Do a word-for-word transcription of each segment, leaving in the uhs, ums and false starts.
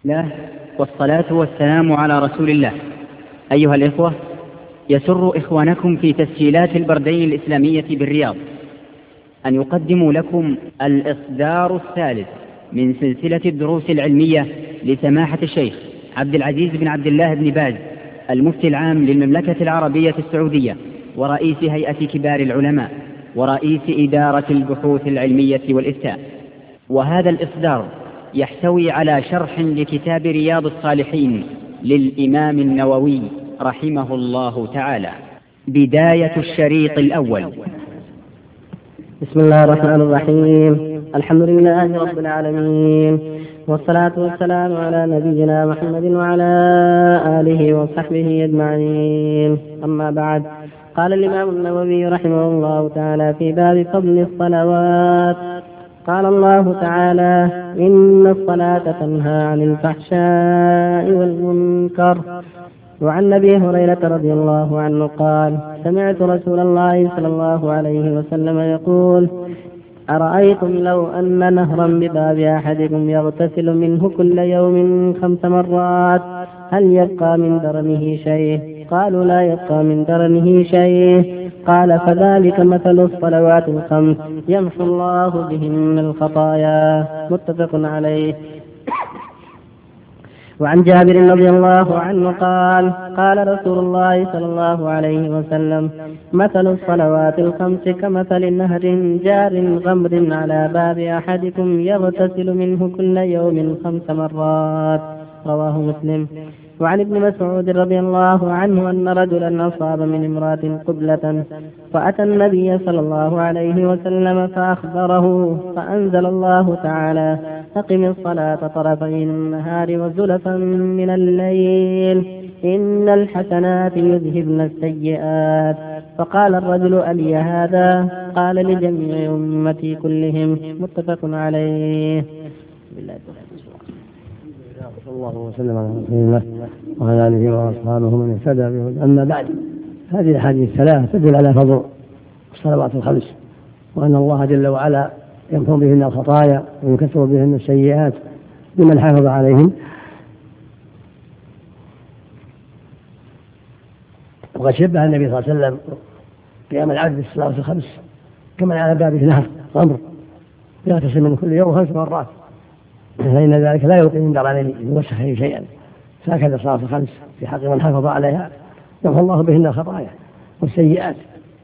الله والصلاة والسلام على رسول الله. أيها الإخوة، يسر إخوانكم في تسجيلات البردين الإسلامية بالرياض أن يقدموا لكم الإصدار الثالث من سلسلة الدروس العلمية لسماحة الشيخ عبد العزيز بن عبد الله بن باز المفتي العام للمملكة العربية السعودية ورئيس هيئة كبار العلماء ورئيس إدارة البحوث العلمية والإفتاء. وهذا الإصدار يحتوي على شرح لكتاب رياض الصالحين للإمام النووي رحمه الله تعالى. بداية الشريط الأول. بسم الله الرحمن الرحيم. الحمد لله رب العالمين، والصلاة والسلام على نبينا محمد وعلى آله وصحبه أجمعين. أما بعد، قال الإمام النووي رحمه الله تعالى في باب فضل الصلوات: قال الله تعالى: إن الصلاة تنهى عن الفحشاء والمنكر. وعن أبي هريرة رضي الله عنه قال: سمعت رسول الله صلى الله عليه وسلم يقول: أرأيتم لو أن نهرا بباب أحدكم يغتسل منه كل يوم خمس مرات هل يبقى من درنه شيء؟ قالوا: لا يبقى من درنه شيء. قال: فذلك مثل الصلوات الخمس يمحو الله بهن الخطايا. متفق عليه. وعن جابر رضي الله عنه قال: قال رسول الله صلى الله عليه وسلم: مثل الصلوات الخمس كمثل نهر جار غمر على باب أحدكم يغتسل منه كل يوم خمس مرات. رواه مسلم. وعن ابن مسعود رضي الله عنه أن رجلا أصاب من امرأة قبلة فأتى النبي صلى الله عليه وسلم فأخبره، فأنزل الله تعالى: أقم الصلاة طرفي النهار وزلفا من الليل إن الحسنات يذهبن السيئات. فقال الرجل: ألي هذا؟ قال: لجميع أمتي كلهم. متفق عليه. صلى الله وسلم على رسول الله وعلى آله وأصحابه من اهتدى به. أما بعد، هذه الأحاديث الثلاث تدل على فضل الصلوات الخمس، وأن الله جل وعلا يمحو بهن الخطايا ويكثر بهن السيئات لمن حافظ عليهم. وقد شبه النبي صلى الله عليه وسلم قيام العبد بالصلوات الخمس كمن على بابه نهر غمر يغتسل من كل يوم خمس مرات، فإن ذلك لا يلقي من درنه يوسخه شيئا. فهكذا الصلاة الخمس في حق من حافظ عليها يمحو الله بهن الخطايا والسيئات.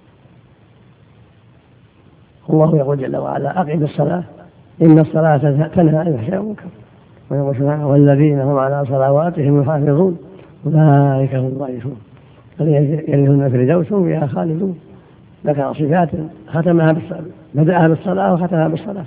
الله يقول جل وعلا: أقم الصلاة إن الصلاة تنهى عن الفحشاء والمنكر. ويقول سبحانه: والذين هم على صلواتهم يحافظون أولئك هم الوارثون يرثون الفردوس هم فيها خالدون. ذكر صفات ختمها بالصلاة، بدأها بالصلاة وختمها بالصلاة.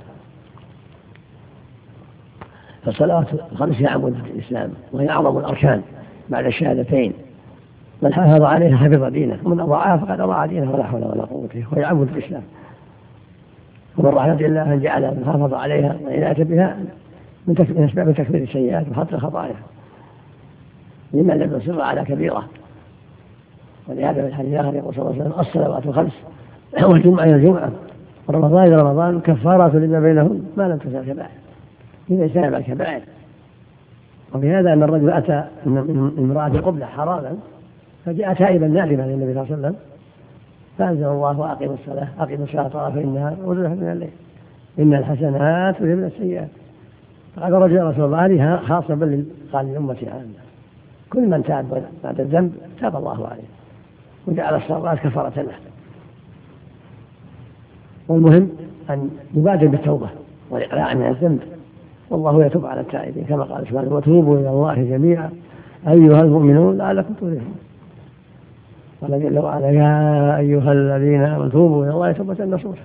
فالصلوات الخمس هي عمود الإسلام، وهي أعظم الأركان بعد الشهادتين. من حافظ عليها حفظ دينه، ومن أضاعها فقد أضاع دينه ولا حول ولا قوة، وهي عمود الإسلام. ومن رحمة الله أن جعل من حافظ عليها وعناية بها من أسباب تكفير السيئات وحط الخطايا لمن لم يصر على كبيرة. ولهذا في الحديث الآخر يقول صلى الله عليه وسلم: الصلوات الخمس والجمعة إلى الجمعة ورمضان إلى رمضان كفارات لما بينهم ما لم تزل كبائر. إذا اجتنب الكبائر. وبهذا أن الرجل أتى من امرأة قبلة حراما فجاء تائبا نادما للنبي صلى الله عليه وسلم، فأنزل الله: وأقم الصلاة أقم الصلاة طرفي النهار وزلفا من الليل إن الحسنات يذهبن السيئات. فقال الرجل: يا رسول الله، هذه خاصة بل قال لأمتي عامة، كل من تاب بعد الذنب تاب الله عليه وجعل الصلاة كفارة له. والمهم أن يبادر بالتوبة والإقلاع من الذنب، والله يتوب على التائبين كما قال سبحانه: وتوبوا إلى الله جميعا أيها المؤمنون لعلكم تفلحون. قال جل وعلا: يا أيها الذين آمنوا توبوا إلى الله توبة نصوحا.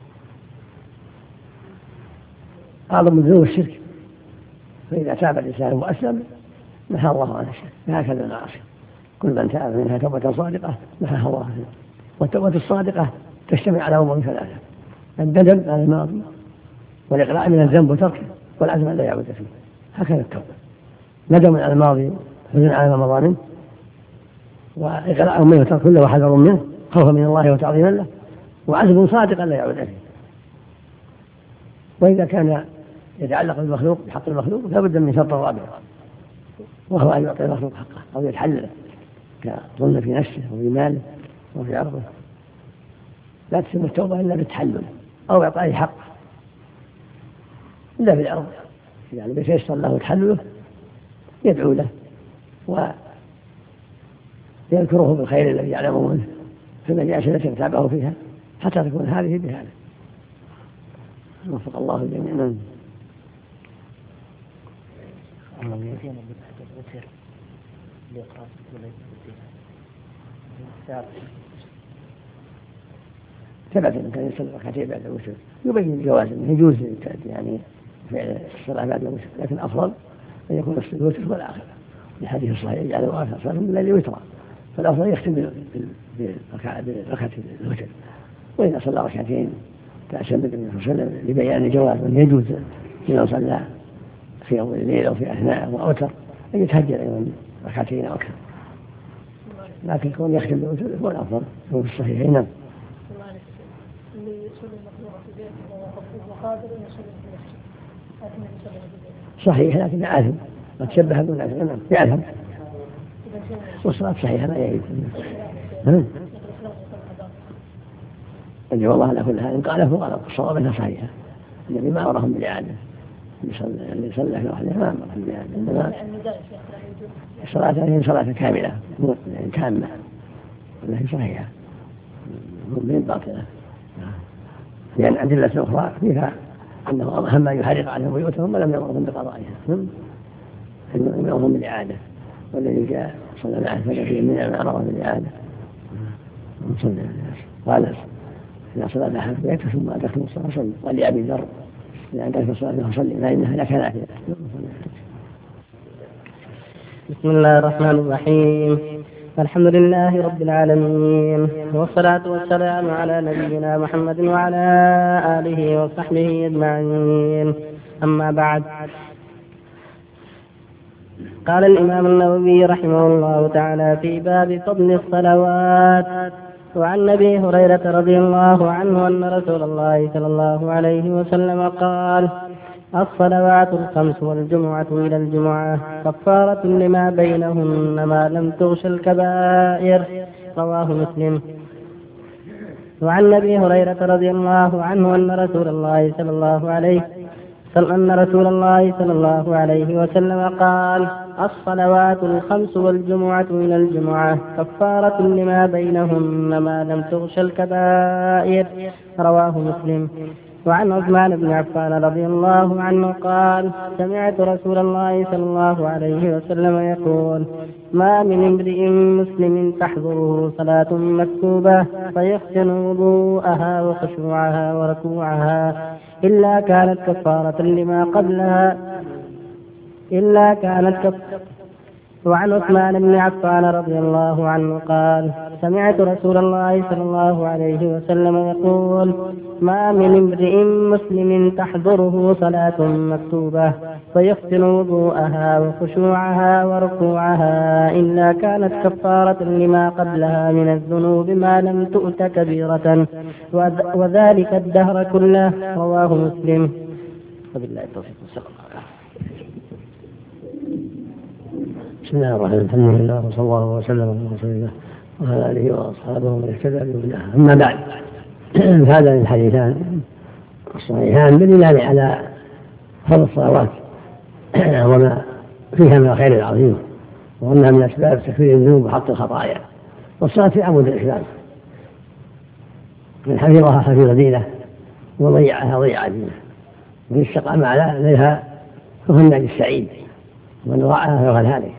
أعظم الذنوب الشرك، فإذا تاب الإنسان وأسلم محى الله عنه الشرك. هكذا المعاصي كل من تاب منها توبة صادقة محاها الله عنه. والتوبة الصادقة تجتمع على أمور ثلاثة: الندم على الماضي، والإقلاع من الذنب وتركه، والعزم أن لا يعود فيه. هكذا التوبة: ندم على الماضي، حزن على ما مضى منه، وإقلاع منه وترك كله وحذر منه خوفا من الله وتعظيما له، وعزم صادق أن لا يعود فيه. وإذا كان يتعلق بالمخلوق بحق المخلوق لا بد من شرط رابع: وهو أن يعطي المخلوق حقه أو يتحلله كظلم في نفسه وفي ماله وفي عرضه. لا تتم التوبة إلا بالتحلل أو إعطائه حقه إلا بالعرض، يعني بيتيسر له تحلله يدعو له ويذكره بالخير الذي يعلمه منه في المجالس التي يتابعه فيها حتى تكون هذه بهذا. وفق الله الجميع. ثبت أن كان يصلي ركعتين بعد الوتر يبين جواز أنه يجوز يعني فعل الصلاة بعد الوتر، لكن أفضل أن يكون الوتر هو الآخر لحديث الصحيح يجعل آخر صلاة من الليل وترا، فالأفضل يختم بركعة الوتر. وإذا صلى ركعتين تأسى النبي صلى الله عليه وسلم لبيان جواز أن يجوز إذا صلى في أول الليل أو في أثناء وأوتر أن يتهجد أيضا ركعتين أو أكثر، لكن كون يختم بالوتر هو الأفضل هو في الصحيحين. نعم. صحيح لكن آثم ما تشبه دون آثم. نعم يأثم والصلاة صحيحة لا يعيد. الجواب الله على كل حال إن قاله غلط الصواب أنها صحيحة، النبي ما أمرهم بالإعادة، اللي يصلي في وحده ما أمرهم بالإعادة، إنما الصلاة هي صلاة كاملة يعني تامة ولكن صحيحة من باطلة، لأن أدلة أخرى فيها أنه أهم ما يحرق عليهم بيوتهم ولم يأمرهم بقضائها، يأمرهم بالإعادة، والذي جاء صلى الله عليه وسلم فيه من أمرهم بالإعادة. قال إذا صلى أحد بيته ثم أدخل الصلاة صلي، قال لأبي ذر إذا أدخل الصلاة فصلي فإنها لك نافلة. بسم الله الرحمن الرحيم. الحمد لله رب العالمين، والصلاة والسلام على نبينا محمد وعلى آله وصحبه أجمعين. أما بعد، قال الإمام النووي رحمه الله تعالى في باب فضل الصلوات: وعن أبي هريرة رضي الله عنه أن رسول الله صلى الله عليه وسلم قال: الصلوات الخمس والجمعة إلى الجمعة كفارة لما بينهن ما لم تغش الكبائر. رواه مسلم. وعن أبي هريرة رضي الله عنه أن رسول الله صلى الله عليه أن رسول الله صلى الله عليه وسلم قال: الصلوات الخمس والجمعة إلى الجمعة كفارة لما بينهن ما لم تغش الكبائر. رواه مسلم. وعن عثمان بن عفان رضي الله عنه قال: سمعت رسول الله صلى الله عليه وسلم يقول: ما من امرئ مسلم تحضره صلاة مكتوبة فيحسن وضوءها وخشوعها وركوعها إلا كانت كفارة لما قبلها إلا كانت كفارة. وعن عثمان بن عفان رضي الله عنه قال: سمعت رسول الله صلى الله عليه وسلم يقول: ما من امرئ مسلم تحضره صلاة مكتوبة فيحسن وضوءها وخشوعها وركوعها إلا كانت كفارة لما قبلها من الذنوب ما لم تؤت كبيرة، وذلك الدهر كله. رواه مسلم. وبالله التوفيق. بسم الله الرحمن الرحيم. الحمد لله وصلى الله وسلم على رسول الله وعلى آله وأصحابه ومن اهتدى بهداه. أما بعد، هذان الحديثان الصحيحان دليلان على فضل الصلوات وما فيها من الخير العظيم، وأنها من أسباب تكفير الذنوب وحط الخطايا. والصلاة في عمود الإسلام، من حفظها حفظ دينه وضيعها ضيع دينه، من استقام عليها فهو الناجي السعيد، ومن ضاعها فهو الهالك.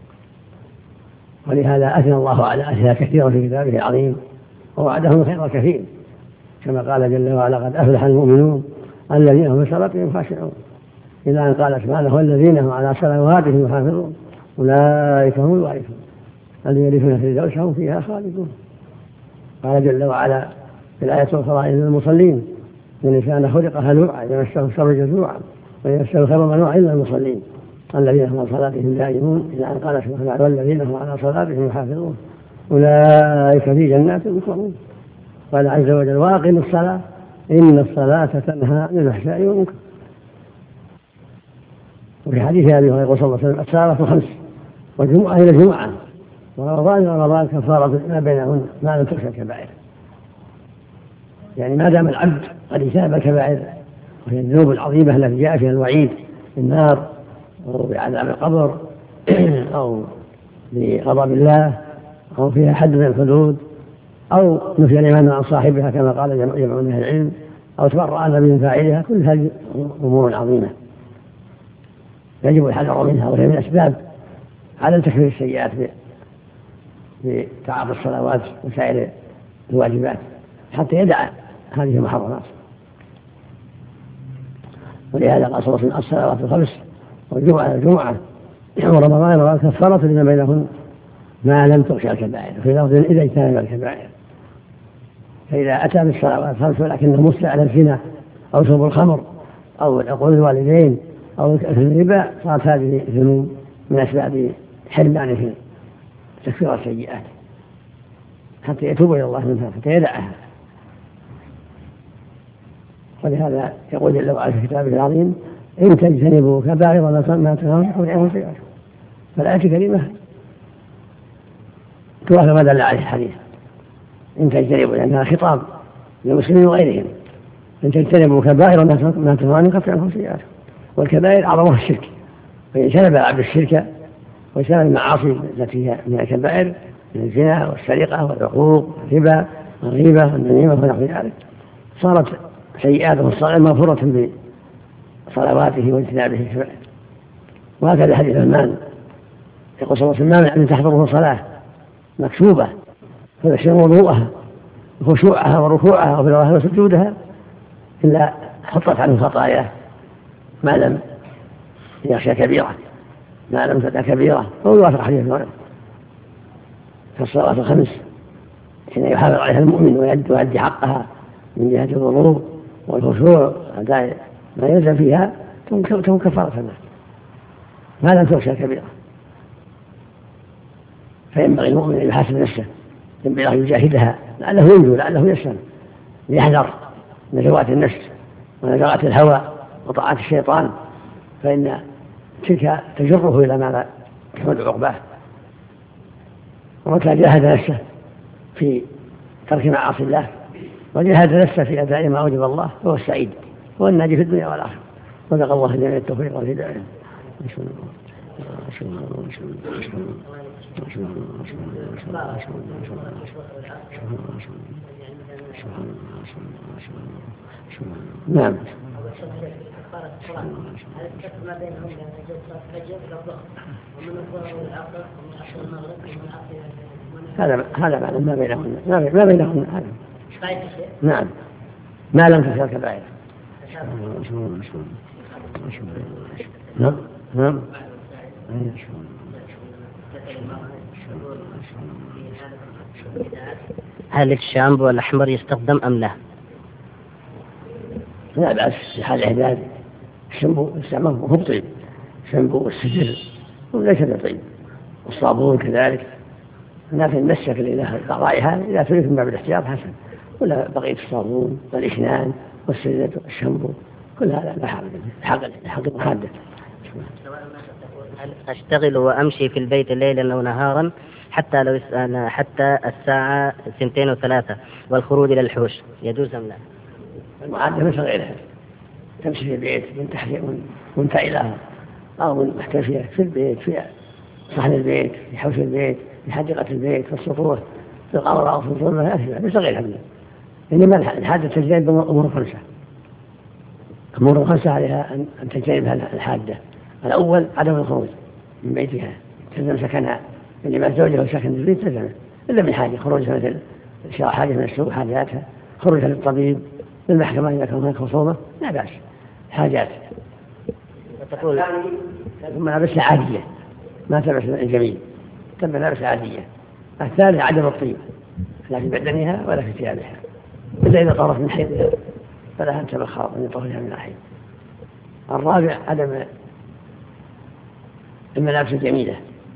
ولهذا أثنى الله على أهلها كثيرا في كتابه العظيم ووعدهم الخير الكثير، كما قال جل وعلا: قد أفلح المؤمنون الذين هم في صلاتهم خاشعون. إلى أن قال سبحانه: والذين هم على صلواتهم يحافظون أولئك هم الوارثون الذين يرثون الفردوس هم فيها خالدون. قال جل وعلا في الآية الأخرى: إن المصلين الإنسان خلق هلوعا يمسه الشر جزوعا ويمسه الخير منوعا إلا المصلين الذين هم على صلاتهم دائمون. إلى أن قال سبحانه: والذين هم على صلاتهم يحافظون أولئك في جنات مكرمون. قال عز وجل: واقم الصلاة إن الصلاة تنهى عن الفحشاء والمنكر. وفي حديث أبي هريرة صلى الله عليه وسلم: الصلاة خمس والجمعة إلى الجمعة، ورمضان إلى رمضان كفارة ما بينهن ما لم تخشى الكبائر. يعني ما دام العبد قد اجتنب الكبائر وهي الذنوب العظيمة التي جاء فيها الوعيد بالنار أو بعذاب القبر أو بغضب الله أو فيها حد من الحدود أو نفي الإيمان عن صاحبها كما قال جمع من أهل العلم أو تبرأ النبي من فاعلها، كل هذه أمور عظيمة يجب الحذر منها، وهي من أسباب عدم تكفير السيئات بتعاطي الصلوات وسائر الواجبات حتى يدع هذه المحرمات. ولهذا قال صلى الله عليه وسلم الصلوات الخمس والجمعة الجمعة ورمضان كفارة لما بينهن ما لم تخشى الكبائر، في لفظ إذا اجتنب الكبائر. فإذا أتى بالصلوات الخمس ولكنه مسلم على الزنا أو شرب الخمر أو عقول الوالدين أو الربا، صارت هذه الذنوب من أسباب حرمانه تكفير السيئات حتى يتوب إلى الله منها حتى يدعها. ولهذا يقول جل وعلا في كتابه العظيم إن تجتنبوا كبائر ما تنهون عنه سيئاتكم. فالآية الكريمة توافق ما دل عليه الحديث إن تجتنبوا، لأنها خطاب للمسلمين وغيرهم. إن تجتنبوا كبائر ما تنهون يكفر عنكم سيئاتكم. والكبائر أعظمها الشرك، فإن اجتنب العبد الشرك واجتنب المعاصي التي هي من الكبائر من الزنا والسرقة والعقوق والربا والغيبة والنميمة ونحو ذلك، صارت سيئاته الصغيرة مغفورة بصلواته واجتنابه الكبائر. وهكذا حديث سلمان يقول صلى الله عليه وسلم أن تحضره صلاة مكتوبة فيحسن وضوءها وخشوعها وركوعها وفرارها وسجودها إلا حطت عنه خطاياه ما لم يخشى كبيرة، ما لم تدع كبيرة. هو يوافق حديث المرء. فالصلاة الخمس حين يحافظ عليها المؤمن ويؤدي حقها من جهة الوضوء والخشوع ما يلزم فيها تكون كفارة له ما لم تخشى كبيرة. فينبغي المؤمن أن يحاسب نفسه، ينبغي أن يجاهدها لعله ينجو لعله يسلم، ليحذر نزوات النفس ونزوات الهوى وطاعات الشيطان، فإن تلك تجره إلى ما لا تحمد عقباه. ومتى جاهد نفسه في ترك معاصي الله وجاهد نفسه في أداء ما أوجب الله هو السعيد، هو الناجي في الدنيا والآخرة. وذق الله جميع التوفيق والهداية. نعم. هذا هذا معنى ما بينهن ما بينهن هذا. نعم ما لم تكن كبائر. نعم نعم. هل الشامبو الأحمر يستخدم أم لا؟ لا بأس في حال الإعداد. الشامبو استعماله هو طيب، الشامبو والسدر وليس بطيب، والصابون كذلك. لكن مسك إلى رائحة إذا تريد من باب الاحتياط حسن، ولا بقية الصابون والإشنان والسدر والشامبو كل هذا لا حرج حق حق محدد. هل أشتغل وأمشي في البيت ليلا أو نهارا حتى لو حتى الساعة سنتين وثلاثة والخروج إلى الحوش يجوز أم لا؟ المعادة مثل غيرها، تمشي في البيت من تحت منتعلها أو من محتفية في البيت في صحن البيت في حوش البيت في حديقة البيت في السطوح في القمر أو في الظلمة مثل غيرها منها. إنما الحادة تجتنب أمور خمسة، أمور خمسة عليها أن تجتنبها الحادة. الأول عدم الخروج من بيتها، تلزم سكنها، اللي ما زوجها وسكن في البيت تلزم إلا من حاجة، خروجها مثل شراء حاجة من السوق حاجاتها، خروجها للطبيب للمحكمة إذا كان هناك خصومة لا بأس حاجات. وتقول ثم ملابس عادية ما تلبس الجميل، تلبس ملابس عادية. الثالث عدم الطيب لا في بدنها ولا في ثيابها إلا إذا طرف من حيضها فلا أنت بالخاطئ أن يطهرها من الحيض. الرابع عدم الملابس الجميلة،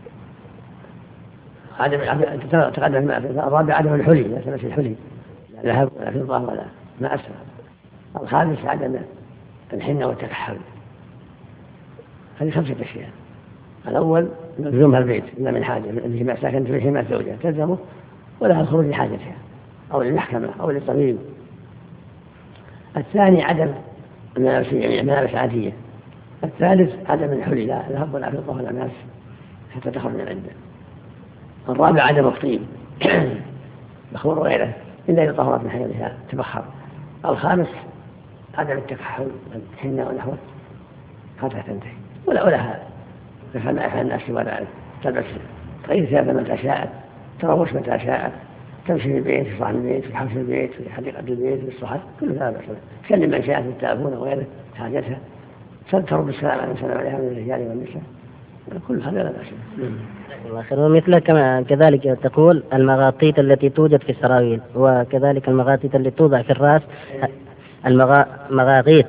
عدم تقدم. الرابع عدم الحلي، لا تلبس الحلي لا ذهب ولا فضة ولا ما أسفل. الخامس عدم الحنة والتكحل. هذه خمسة أشياء الأول لزومها البيت إلا من حاجة التي ساكنت فيه مع زوجها تلزمه ولها الخروج لحاجتها أو للمحكمة أو للطبيب. الثاني عدم ملابس عادية. الثالث عدم الحلي لا الهب ولا فضة ولا ماس حتى تخرج من عنده. الرابع عدم الطيب بخور وغيره إلا إذا طهرت من حيضها تبخر. الخامس عدم التكحل الحنة ونحوه حتى تنتهي ولا ولها تفعل ما يفعل الناس ولا تلبس تغير ثيابها متى شاءت تروش متى شاءت تمشي في البيت في صحن البيت في حوش البيت في حديقة البيت في الصحن كل هذا بأس. تكلم من شاءت في التلفون وغيره حاجتها ترد السلام على السلام عليها من الرجال والنساء كل هذا لا بأس. ومثل كما كذلك تقول المغاطيط التي توجد في السراويل وكذلك المغاطيط التي توضع في الرأس المغاطيط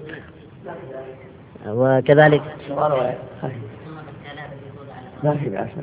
وكذلك ما في بأس.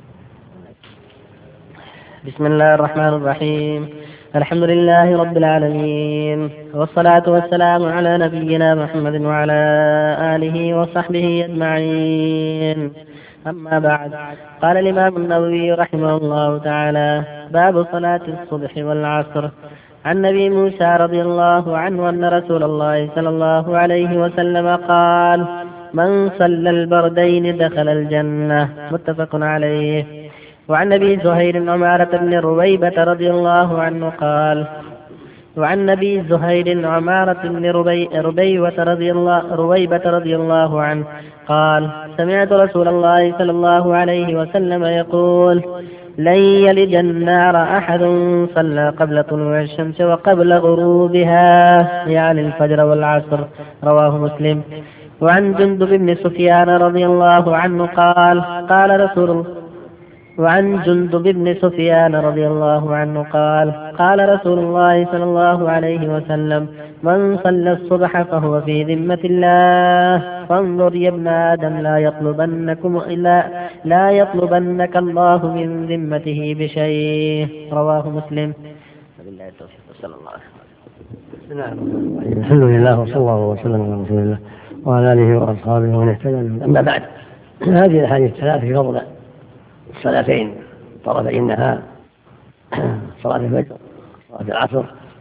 بسم الله الرحمن الرحيم. الحمد لله رب العالمين والصلاة والسلام على نبينا محمد وعلى آله وصحبه أجمعين. أما بعد، قال الإمام النووي رحمه الله تعالى: باب صلاة الصبح والعصر. عن نبي موسى رضي الله عنه أن رسول الله صلى الله عليه وسلم قال: من صلى البردين دخل الجنة. متفق عليه. وعن نبي زهير عمارة بن رويبة رضي الله عنه قال: وعن نبي زهير عمارة بن ربيبة رضي الله رويبة رضي الله عنه قال: سمعت رسول الله صلى الله عليه وسلم يقول: لن يلج النار أحد صلى قبل طلوع الشمس وقبل غروبها، يعني الفجر والعصر. رواه مسلم. وعن جندب بن سفيان رضي الله عنه قال: قال رسول الله وعن جندب بن سفيان رضي الله عنه قال: قال رسول الله صلى الله عليه وسلم: من صلى الصبح فهو في ذمة الله. فانظر يا ابن آدم لا يطلبنكم إلا لا يطلبنك الله من ذمته بشيء. رواه مسلم. بالله التوفيق. صلى الله عليه وسلم. الحمد لله وصلى الله وسلم على رسول الله وعلى آله وأصحابه ومن اهتدى. أما بعد، هذه الأحاديث الثلاث في فضل الصلاتين طرفي النهار، صلاة الفجر صلاة العصر.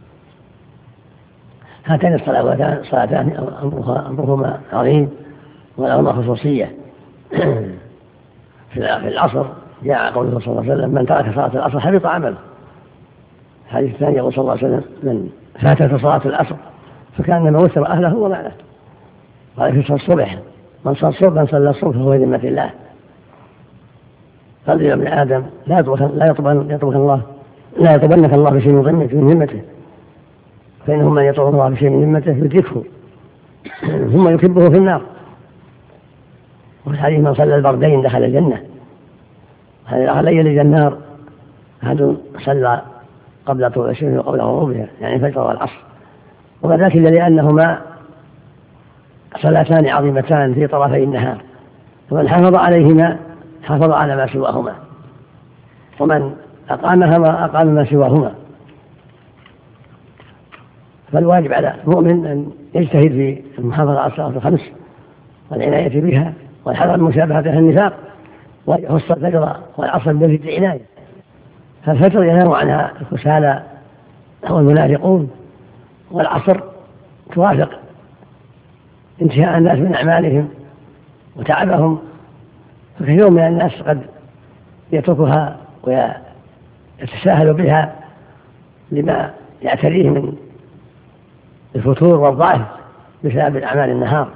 هاتين الصلاتان صلاتان أمرهما عظيم ولهما خصوصية. في العصر جاء قوله صلى الله عليه وسلم: من ترك صلاة العصر حبط عمله. الحديث الثاني يقول صلى الله عليه وسلم: من فاتته صلاة العصر فكأنما وثر أهله وماله. قال في صلاة الصبح: من صلى الصبح من صلى الصبح فهو ذمة الله. قال يا ابن آدم لا لا يطلبن الله لا يطلبنك الله بشيء من ذمته من ذمته، فإنه من يطلب الله بشيء من ذمته يدركه ثم يكبه في النار. وفي الحديث: من صلى البردين دخل الجنة. هذا لا يلج النار أحد صلى قبل طلوع الشمس وقبل غروبها، يعني الفجر والعصر. وذلك لأنهما صلاتان عظيمتان في طرفي النهار، فمن حافظ عليهما حافظ على ما سواهما، ومن أقامهما أقام ما سواهما. فالواجب على المؤمن أن يجتهد في المحافظة على الصلاة الخمس والعناية بها والحذر من مشابهة أهل النفاق، ويخص الفجر والعصر بالذكر عناية. فالفجر ينام عنها الكسالى والمنافقون، والعصر توافق انتهاء الناس من أعمالهم وتعبهم، فكثير من الناس قد يتركها ويتساهل بها لما يعتريه من الفتور والضعف بسبب أعمال النهار.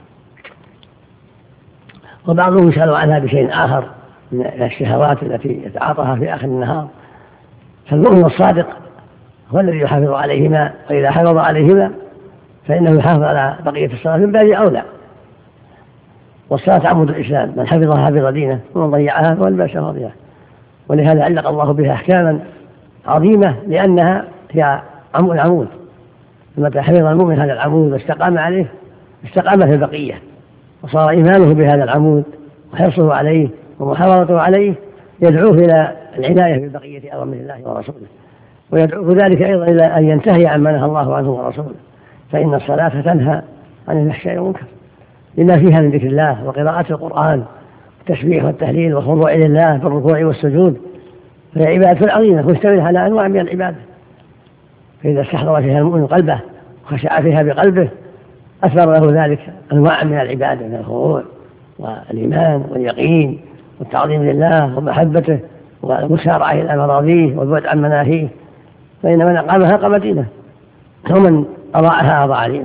وبعضهم يسأل عنها بشيء آخر من الشهوات التي يتعاطاها في آخر النهار. فالمؤمن الصادق هو الذي يحافظ عليهما، وإذا حافظ عليهما فإنه يحافظ على بقية الصلاة من باب أولى. والصلاة عمود الإسلام، من حفظها حفظ دينه ومن ضيعها فهو الباشا فاضية. ولهذا علق الله بها أحكاما عظيمة لأنها هي عمود العمود. فمتى حفظ المؤمن هذا العمود واستقام عليه استقام في البقية، وصار إيمانه بهذا العمود وحرصه عليه ومحافظته عليه يدعوه إلى العناية ببقية أوامر الله ورسوله، ويدعوه ذلك أيضا إلى أن ينتهي عما نهى الله عنه ورسوله. فإن الصلاة تنهى عن الفحشاء والمنكر لما فيها من ذكر الله وقراءة القرآن التسبيح والتهليل والخضوع لله بالركوع والسجود، فهي عبادة عظيمة مشتملة على أنواع من العبادة. فإذا استحضر فيها المؤمن قلبه وخشع فيها بقلبه أثر له ذلك أنواع من العبادة، من الخضوع والإيمان واليقين والتعظيم لله ومحبته والمسارعة إلى مراضيه والبعد عن مناهيه. فإن من أقامها أقام دينه، ومن أضاعها أضاع دينه.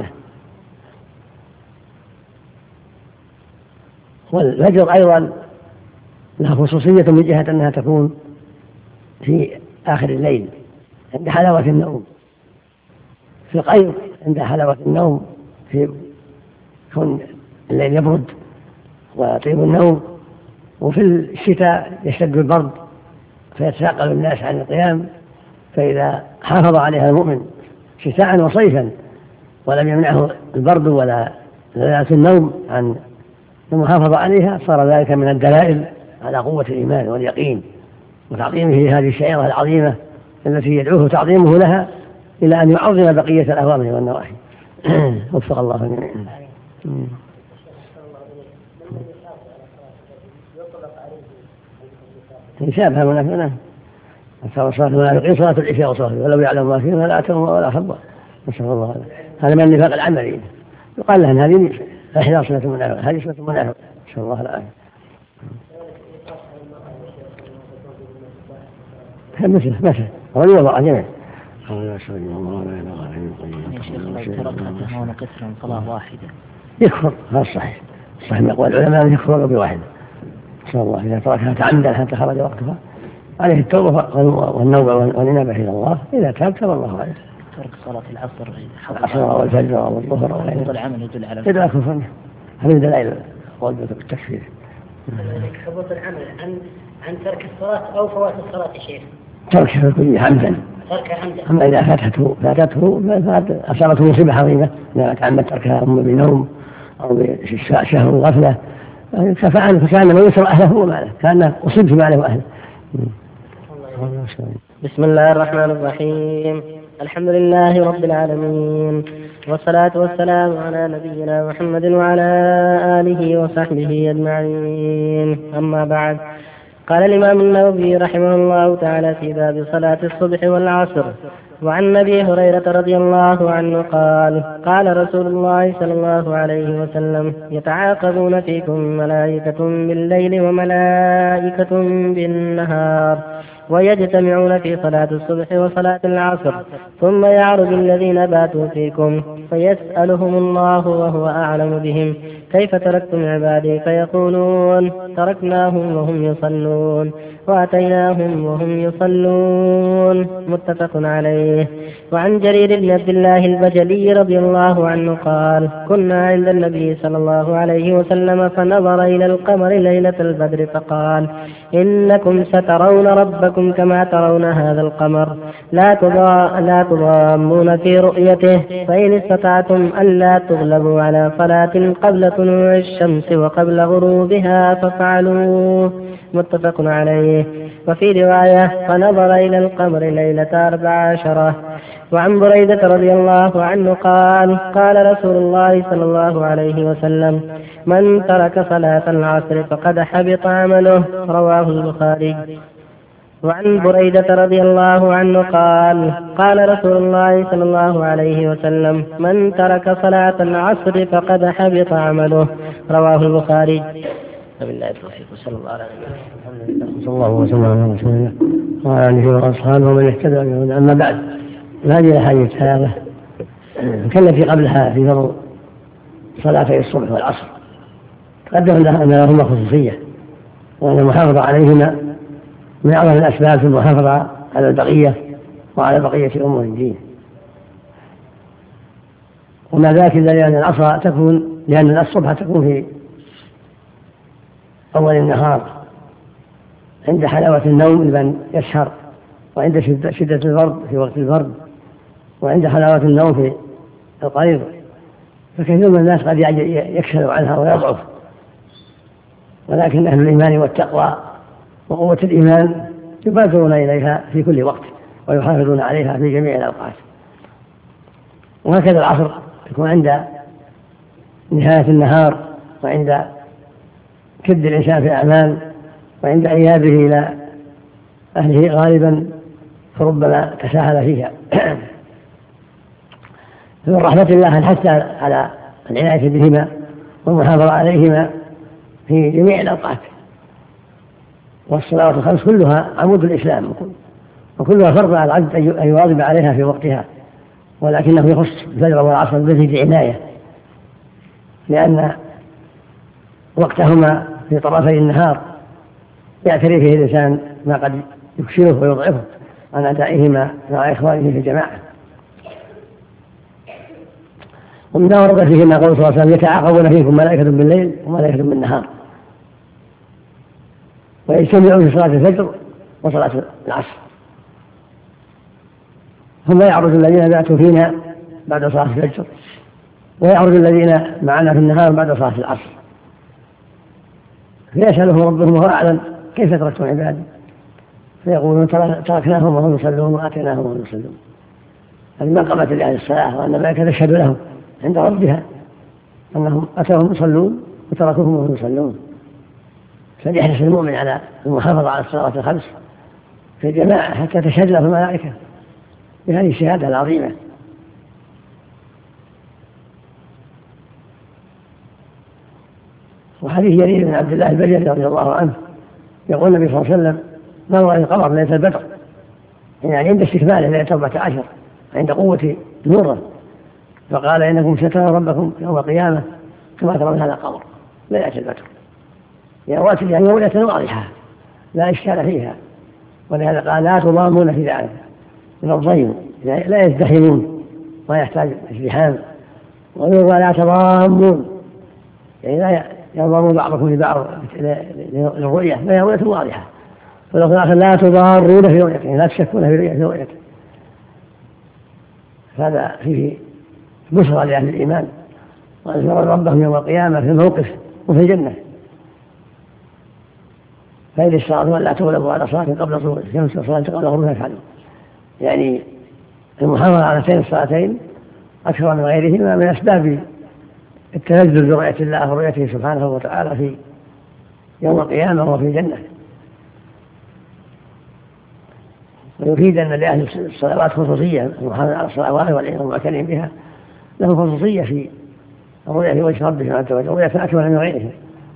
والفجر أيضا لها خصوصية من جهة أنها تكون في آخر الليل عند حلاوة النوم، في القيظ عند حلاوة النوم، في كون الليل يبرد ويطيب النوم، وفي الشتاء يشتد البرد فيتثاقل الناس عن القيام. فإذا حافظ عليها المؤمن شتاء وصيفا ولم يمنعه البرد ولا لذات النوم عن المحافظة عليها، صار ذلك من الدلائل على قوة الإيمان واليقين وتعظيمه لهذه الشعيرة العظيمة التي يدعوه تعظيمه لها إلى أن يعظم بقية الأوامر والنواهي. وفق الله جميعا. شابه منافقنا صلاة المنافقين صلاة العشاء وصلاة، ولو يعلم ما فيها لا أتوا ولا خبر. نسأل الله هذا. هذا من النفاق العملي، يقال له هذه إحدى سنة المنافق، هذه سنة المنافق. نسأل الله العافية. مثل مثل رضي الله عنه جميعا. صلاة واحدة يكفر، هذا صحيح. صحيح من أقوال العلماء يكفر بواحد. نسأل الله إذا تركها تعمدا حتى خرج وقتها عليه التوبة والنوبة والإنابة إلى الله. إذا تاب تاب الله عليه. ترك صلاة العصر العصر والفجر والظهر وغيره العمل يدل على يدل كفر. هذه دلائل قول بالتكفير. حبوط العمل عن عن ترك الصلاة أو فوات الصلاة يا شيخ؟ تركها كله عمدا. ترك عمدا. أما إذا فاتته فاتته أصابته مصيبة عظيمة، إذا تعمد تركها أما بنوم أو بشهر غفلة ففعل فكان من يسر أهله وماله، كان أصيب في ماله وأهله. بسم الله الرحمن الرحيم. الحمد لله رب العالمين، والصلاة والسلام على نبينا محمد وعلى آله وصحبه أجمعين. أما بعد، قال الإمام النووي رحمه الله تعالى في باب صلاة الصبح والعصر: وعن أبي هريرة رضي الله عنه قال: قال رسول الله صلى الله عليه وسلم: يتعاقبون فيكم ملائكة بالليل وملائكة بالنهار، ويجتمعون في صلاة الصبح وصلاة العصر، ثم يعرج الذين باتوا فيكم فيسألهم الله وهو أعلم بهم: كيف تركتم عبادي؟ فيقولون: تركناهم وهم يصلون وأتيناهم وهم يصلون. متفق عليه. وعن جرير بن عبد الله البجلي رضي الله عنه قال: كنا عند النبي صلى الله عليه وسلم فنظر إلى القمر ليلة البدر فقال: إنكم سترون ربكم كما ترون هذا القمر، لا لا تضامون في رؤيته، فإن استطعتم ألا تغلبوا على صلاة قبل طلوع الشمس وقبل غروبها فافعلوا. متفق عليه. وفي رواية: فنظر إلى القمر ليلة أربع عشرة. وعن بريدة رضي الله عنه قال: قال رسول الله صلى الله عليه وسلم: من ترك صلاة العصر فقد حبط عمله. رواه البخاري. وعن بريدة رضي الله عنه قال: قال رسول الله صلى الله عليه وسلم: من ترك صلاة العصر فقد حبط عمله. رواه البخاري. وبالله التوفيق. صلى الله عليه وسلم. صلى الله وسلم على رسول الله وعلى آله وأصحابه ومن اهتدى بهداه. أما بعد، هذه الأحاديث الثلاثة كالتي قبلها في فضل صلاتي الصبح والعصر تقدم لها أن لهما خصوصية، وأن المحافظة عليهما من أعظم الأسباب في المحافظة على البقية وعلى بقية أمور الدين. وما ذاك إلا لأن العصر تكون لأن الصبح تكون في أول النهار عند حلاوة النوم لمن يسهر، وعند شدة البرد في وقت البرد، وعند حلاوة النوم في القيظ. فكثير من الناس قد يكسل عنها ويضعف، ولكن أهل الإيمان والتقوى وقوة الإيمان يبادرون إليها في كل وقت ويحافظون عليها في جميع الأوقات. وهكذا العصر يكون عند نهاية النهار وعند يشتد الإنسان في الأعمال، وعند إيابه إلى أهله غالبا فربما تساهل فيها. من رحمة الله الحث على العناية بهما والمحافظة عليهما في جميع الأوقات. والصلوات الخمس كلها عمود الإسلام، وكلها فرض على العبد أن يواظب عليها في وقتها، ولكنه يخص الفجر والعصر بمزيد عناية، لأن وقتهما في طرفي النهار يعتري فيه الإنسان ما قد يكسره ويضعفه عن أدائهما مع إخوانه في الجماعة. ومن ورد فيه ما قول صلى الله عليه وسلم: يتعاقبون فيكم ملائكة بالليل وملائكة بالنهار، ويجتمعون في صلاة الفجر وصلاة العصر. ثم يعرج الذين باتوا فينا بعد صلاة الفجر، ويعرج الذين معنا في النهار بعد صلاة العصر، فيسألهم ربهم وهو أعلم: كيف تركتم عبادي؟ فيقولون: تركناهم وهم يصلون وآتيناهم وهم يصلون. هذه منقبة لأهل الصلاة، وأن الملائكة تشهد لهم عند ربها أنهم أتوهم يصلون وتركوهم وهم يصلون. فليحرص المؤمن على المحافظة على الصلوات الخمس في الجماعة حتى تشهد له الملائكة بهذه الشهادة العظيمة. وحديث جرير بن عبد الله البجلي رضي الله عنه يقول النبي صلى الله عليه وسلم: نظر إلى القمر ليلة البدر، يعني عند استكماله ليلة أربعة عشر، عند قوة نوره، فقال: إنكم سترون ربكم يوم القيامة كما ترون هذا القمر ليلة البدر. يعني يعني رؤية واضحة لا إشكال فيها، ولهذا قال: لا تضامون في ذلك من الضيم، لا يزدحمون ولا يحتاج ازدحام. ويقول: لا تضامون، يعني لا ينظرون بعضكم لبعض للرؤية، فهي رؤية واضحة. ولكن الآخر: لا تضارون في رؤيته، لا تشكون في رؤيته. هذا فيه بشرى لأهل الإيمان، وأن يرون ربهم يوم القيامة في الموقف وفي الجنة. فإن الصلاة لا تغلب على صلاة قبل طلوع الشمس وصلاة قبل غروبها يفعلون، يعني المحافظة على هاتين الصلاتين أكثر من غيرهما من أسباب التنزل برؤية الله ورؤيته سبحانه وتعالى في يوم القيامة وفي الجنة. ويفيد أن لأهل الصلوات خصوصية، المحافظة على الصلوات والمعتنين بها لهم خصوصية في الرؤية في وجه ربهم عز وجل، رؤية أكبر من غيرهم.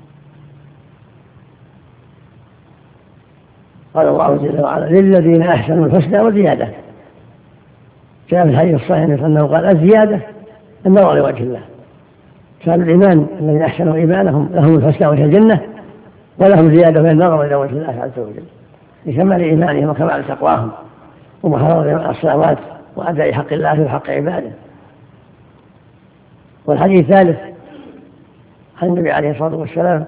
قال الله جل وعلا: للذين أحسنوا الحسنى وزيادة. جاء في الحديث الصحيح أنه قال: الزيادة النظر لوجه الله. كان الإيمان الذين أحسنوا إيمانهم لهم الحسنى وهي الجنة، ولهم زيادة من النظر إلى وجه الله عز وجل لكمال إيمانهم وكمال تقواهم ومحافظة الصلوات وأداء حق الله وحق عباده. والحديث الثالث عن النبي عليه الصلاة والسلام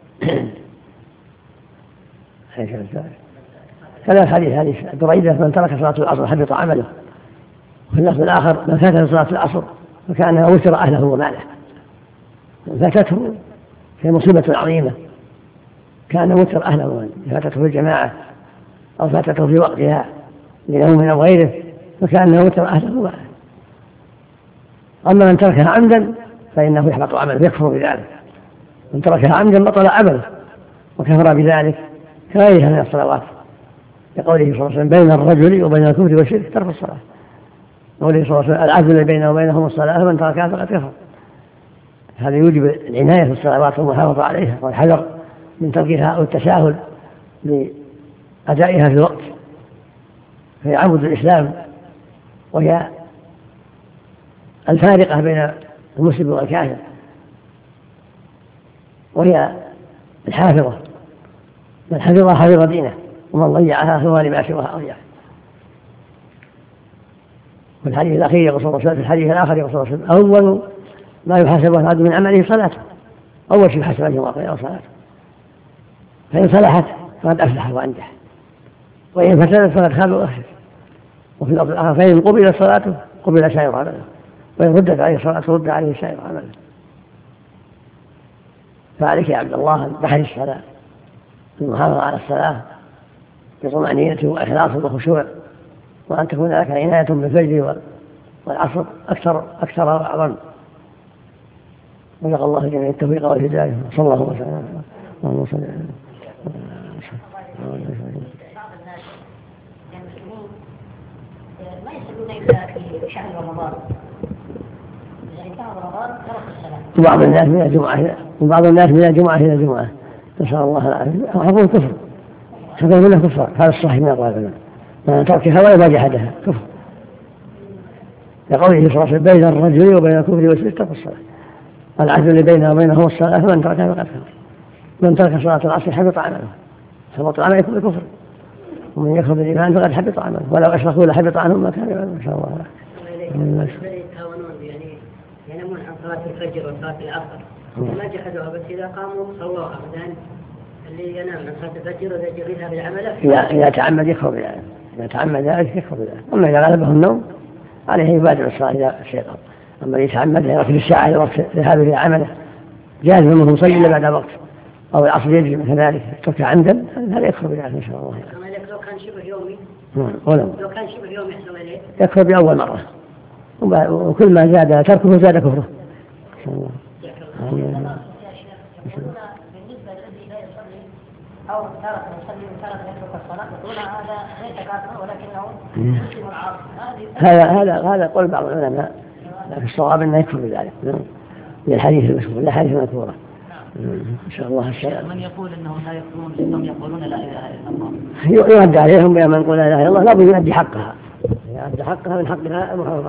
ثلاث حديث: حديث بريدة: من ترك صلاة العصر حبط عمله. وفي اللفظ الآخر: من فاتته صلاة العصر فكأنها وتر أهله وماله. من فاتته في مصيبة عظيمة كان وتر أهله وماله، فاتته في الجماعة أو فاتته في وقتها لنوم أو غيره فكأنها وتر أهله وماله. أما من تركها عمدا فإنه يحبط عمله يكفر بذلك. من تركها عمدا بطل عمله وكفر بذلك كغيرها من الصلوات، لقوله صلى الله عليه وسلم: بين الرجل وبين الكفر والشرك ترك الصلاة. قوله صلى الله عليه وسلم: العدل الذي بينه وبينهم الصلاة، فمن تركها فقد كفر. هذا يوجب العناية في الصلوات والمحافظة عليها والحذر من تركها أو التساهل لأدائها في الوقت. فهي عمود الإسلام، وهي الفارقة بين المسلم والكافر، وهي الحافظة. من حفظها حفظ دينه، ومن ضيعها فهو لما سواها أضيع. في الحديث الأخير يقول صلى الله عليه وسلم: في الحديث الآخر يقول صلى الله عليه وسلم: أول ما يحاسب العبد من عمله صلاته. أول شيء يحاسب يوم القيامة صلاته، فإن صلحت فقد أفلح وأنجح، وإن فسدت فقد خاب وأخسر. وفي اللفظ الآخر: فإن قبلت صلاته قبل سائر عمله، وإن ردت عليه الصلاة رد عليه سائر عمله. فعليك يا عبد الله أن تحرص على المحافظة على الصلاة بطمأنينة وإخلاص وخشوع، وأن تكون لك عناية بالفجر والعصر أكثر أكثر وأعظم. وجزاك الله جميع التوفيق والهداية. صلى الله وسلم اللهم صل على ما يصلون إلا في شهر رمضان، إذا انتهى رمضان ترك الصلاة. وبعض الناس من الجمعة وبعض الناس من الجمعة إلى الجمعة، نسأل الله العافية. هذا كفر، هذا منه كفر، هذا الصحيح من أقوال العلماء، تركها ولا جحدها كفر. لقوله صلى الله عليه وسلم بين الرجل وبين الكفر والشرك ترك الصلاة، العهد اللي بينه وبينهم الصلاة، فمن تركها فقد كفر. من ترك صلاة العصر حبط عمله، حبط عمله يكون كفر، ومن يكفر بالإيمان فقد حبط عمله، ولو أشركوا لحبط عنهم ما كانوا يعملون. إن شاء الله يتهاونون يعني ينامون عن صلاة الفجر وصلاة العصر وما جحدوها، بس إذا قاموا صلوها. مثلا اللي ينام عن صلاة الفجر ويجب يذهب العمل إذا تعمد يكفر بالله، إذا تعمد ذلك يكفر بالله. أما إذا غلبه النوم عليه يبادر الصلاة إذا شيطان. أما يتعمد يركب الساعة إلى وقت ذهابه إلى عمله جاهز منه مصلي بعد وقت، أو العصر يجري مثل ذلك ترك عمدا، هذا يكفر بالله إن شاء الله. لو كان شبه يومي ولو لو كان شبه يومي يحصل عليه يكفر بأول مرة، وكل ما زاد تركه زاد كفره. إن شاء الله. بالنسبة للذي لا يصلي أو تارة يصلي وتارة يترك الصلاة، يقول هذا ليس كافرا ولكنه يسلم العاصي. هذا هذا هذا قول بعض العلماء، لكن الصواب أنه يكفر بذلك للحديث المشهور، الأحاديث المذكورة. إن شاء الله الشيء. من يقول أنهم لا يكفرون لأنهم يقولون لا إله إلا يرد الله، عليهم بأن من يقول لا إله إلا الله لا بد يؤدي حقها، يؤدي حقها من حقها المحرمات.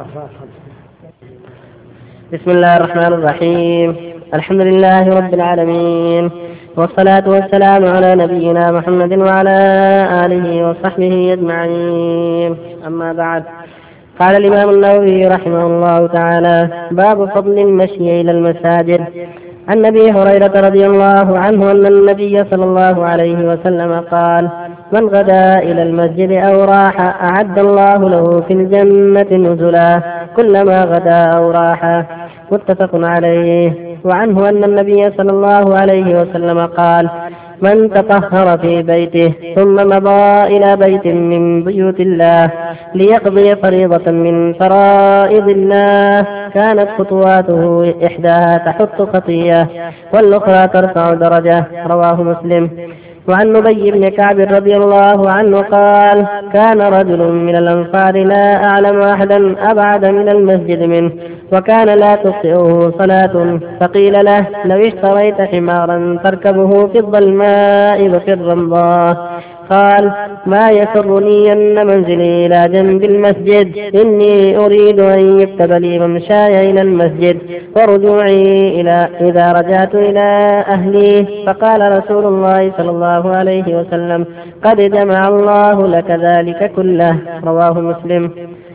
بسم الله الرحمن الرحيم. الحمد لله رب العالمين، والصلاة والسلام على نبينا محمد وعلى آله وصحبه أجمعين. أما بعد، قال الإمام النووي رحمه الله تعالى: باب فضل المشي إلى المساجد. عن أبي هريرة رضي الله عنه أن النبي صلى الله عليه وسلم قال: من غدا إلى المسجد أو راح أعد الله له في الجنة نزلا كلما غدا أو راح. متفق عليه. وعنه أن النبي صلى الله عليه وسلم قال: من تطهر في بيته ثم مضى إلى بيت من بيوت الله ليقضي فريضة من فرائض الله كانت خطواته إحداها تحط خطية والأخرى ترفع درجة. رواه مسلم. وعن نبي بن كعب رضي الله عنه قال: كان رجل من الأنصار لا أعلم أحدا أبعد من المسجد منه، وكان لا تخطئه صلاة، فقيل له: لو اشتريت حمارا تركبه في الظلماء وفي الرمضاء. قال: ما يسرني أن منزلي إلى جنب المسجد، إني أريد أن يكتب لي ممشاي إلى المسجد ورجوعي إلى إذا رجعت إلى أهلي. فقال رسول الله صلى الله عليه وسلم: قد جمع الله لك ذلك كله. رواه مسلم.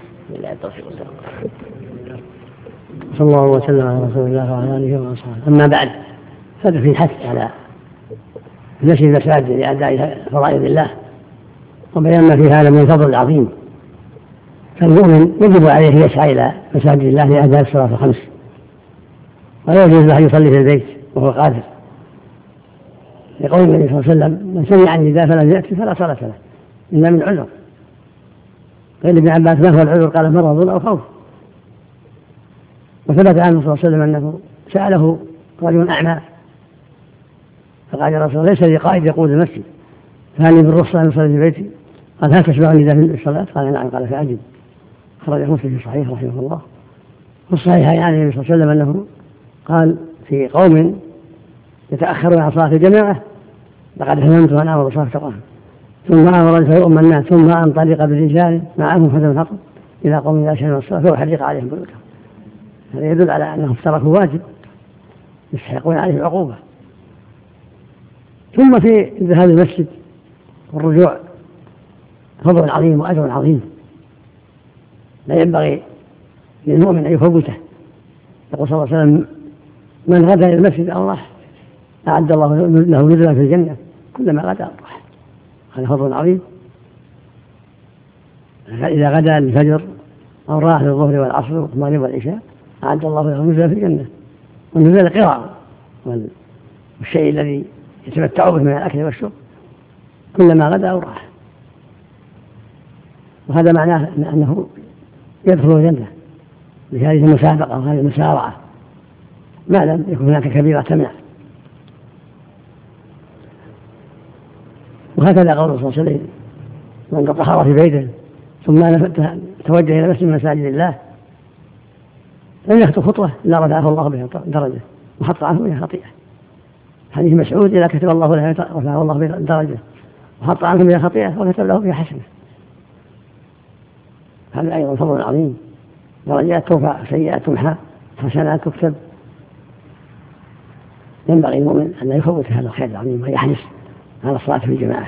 صلى الله وسلم على رسول الله وعلى آله وصحبه. أما بعد، هذا في حث على مشي المساجد لأداء فرائض الله، وبيان ما في هذا من الفضل العظيم. فالمؤمن يجب عليه يسعى إلى مساجد الله لأداء الصلاة الخمس، ولا يجوز له يصلي في البيت وهو قادر، لقول النبي صلى الله عليه وسلم: من سمع النداء فلم يأتي فلا صلاة له إلا من عذر. قيل ابن عباس: ما هو العذر؟ قال: مرض أو خوف. وثبت عنه صلى الله عليه وسلم أنه سأله رجل أعمى فقال: يا رسول الله، ليس لي قائد يقود المسجد، فهل لي بالرخصة أن أصلي في بيتي؟ قال: هل تسمع النداء في الصلاة؟ قال: نعم. قال: فأجب. خرج مسلم في صحيح رحمه الله. والصحيح يعني النبي صلى الله عليه وسلم أنه قال في قوم يتأخرون عن صلاة الجماعة: لقد هممت أن أمر بصلاة القرآن ثم أمر فيؤم الناس ثم أنطلق بالرجال معهم حزم الحطب إلى قوم لا شيء من الصلاة فأحرق عليهم بيوتهم. هذا يدل على أنهم تركوا واجب يستحقون عليه العقوبة. ثم في ذهاب المسجد والرجوع فضل عظيم وأجر عظيم لا ينبغي للمؤمن أن يفوته. يقول صلى الله عليه وسلم: من غدا إلى المسجد أو راح أعد الله له نزلا في الجنة كلما غدا أو راح. هذا فضل عظيم. إذا غدا الفجر أو راح للظهر والعصر والمغرب والعشاء أعد الله له نزلا في الجنة. والنزل قراء والشيء الذي يتمتع به من الأكل والشرب كلما غدا أو راح. وهذا معناه أنه يدخل الجنة بهذه المسابقة وهذه المسارعة ما لم يكن هناك كبيرة تمنع. وهكذا قول صلى الله عليه وسلم: من قد طهر في بيته ثم توجه إلى مسجد من مساجد الله لم يخطو خطوة إلا رفعه الله بها درجة وحط عنه بها خطيئة. حديث مسعود: إذا كتب الله له رفعه الله بها درجة وحط عنه بها خطيئة وكتب له بها حسنة. هذا أيضا فضل عظيم، درجات ترفع، سيئات تمحى، حسنات تكتب. ينبغي المؤمن أن لا يفوت هذا الخير العظيم ويحرص على الصلاة في الجماعة.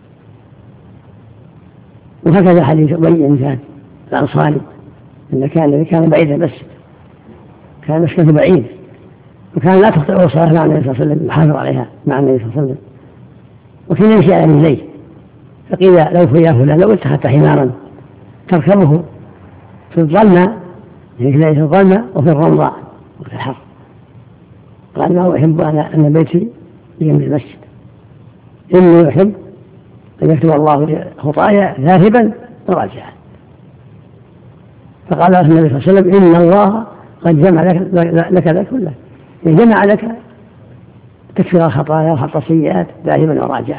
وهكذا حديث أبي إنسان الأنصاري أن كان الذي كان بعيدا بس كان مسكنه بعيد وكان لا تخطئه الصلاة مع النبي صلى الله عليه وسلم، يحافظ عليها مع النبي صلى الله عليه وسلم، وكان يمشي على رجليه. فقيل لو فيا فلان لو اتخذت حمارا تركبه في الظلمة، يعني في الظلمة وفي الرمضاء وفي الحر. قال: ما أحب أنا أن بيتي بجنب المسجد، إني أحب أن يكتب الله خطايا ذاهبا وراجعا. فقال له النبي صلى الله عليه وسلم: إن الله قد جمع لك لك ذلك كله، جمع لك تكفير الخطايا وحط السيئات ذاهبا وراجعا.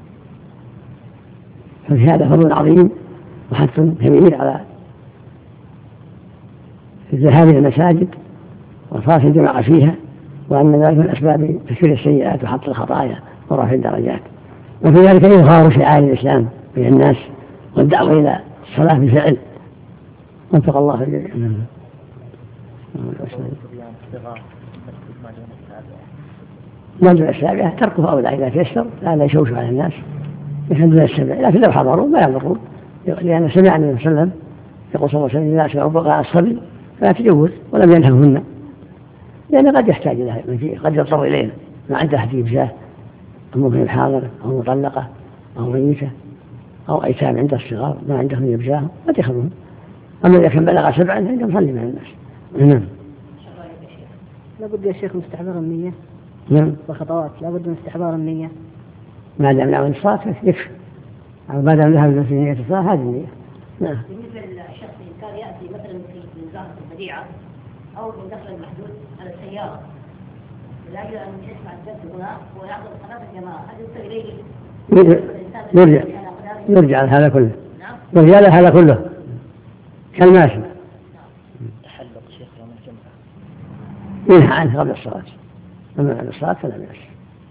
ففي هذا فضل عظيم وحث كبير على الذهاب إلى المساجد وصلاة الجماعة فيها، وأن ذلك من أسباب تكفير السيئات وحط الخطايا ورفع الدرجات. وفي ذلك إظهار شعائر الإسلام بين الناس والدعوة إلى الصلاة بفعل. وفق الله الجميع. المنزل السابعة تركه أولى إذا تيسر، لا يشوش على الناس يحمدون السبع، لكن لو حضروا ما يضرون، لأن سمع النبي صلى الله عليه وسلم يقول صلى الله عليه وسلم: لا أسمع بقاء الصبي فلا تجوز، ولم ينههن، لأن قد يحتاج إلى قد يضطر إليه ما عنده أحد يجزاه، ممكن حاضر أو مطلقة أو ميتة أو أيتام عند الصغار ما عندهم يجزاهم قد يأخذهم. أما إذا كان بلغ سبعا فإنهم صلي مع الناس. نعم. لابد يا شيخ من استحضار النية. نعم. وخطوات لابد من استحضار النية. ما دام نعمل الصلاة يكفي، أو ما دام ذهب في نية الصلاة هذه النية. نعم. بالنسبة للشخص إن كان يأتي مثلا في زهرة البديعة أو من دخل المحدود على السيارة لا يجب أن يسمع الدرس هنا ويعقد صلاة الجماعة، هل يوصل إليه؟ يرجع يرجع هذا كله. نعم. يرجع هذا كله كالماشي. تحلق شيخ يوم الجمعة ينهى عنه قبل الصلاة، أما بعد الصلاة فلا بأس.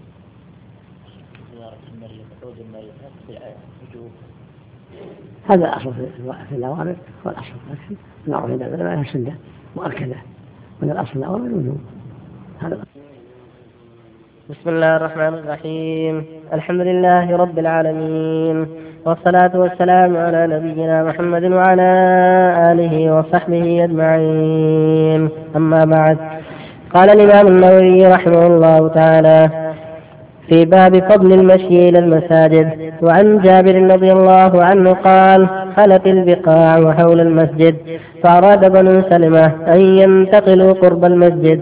زيارة المريض عود المريض وجوب هذا الأصل في الأوامر والأصل لكن المعروف عند العلماء أنها سنة مؤكدة، وأن الأصل في الأوامر الوجوب. هذا. بسم الله الرحمن الرحيم. الحمد لله رب العالمين، والصلاة والسلام على نبينا محمد وعلى آله وصحبه أجمعين. أما بعد، قال الإمام النووي رحمه الله تعالى في باب فضل المشي إلى المساجد: وعن جابر رضي الله عنه قال: خلت البقاع حول المسجد، فأراد بنو سلمة أن ينتقلوا قرب المسجد،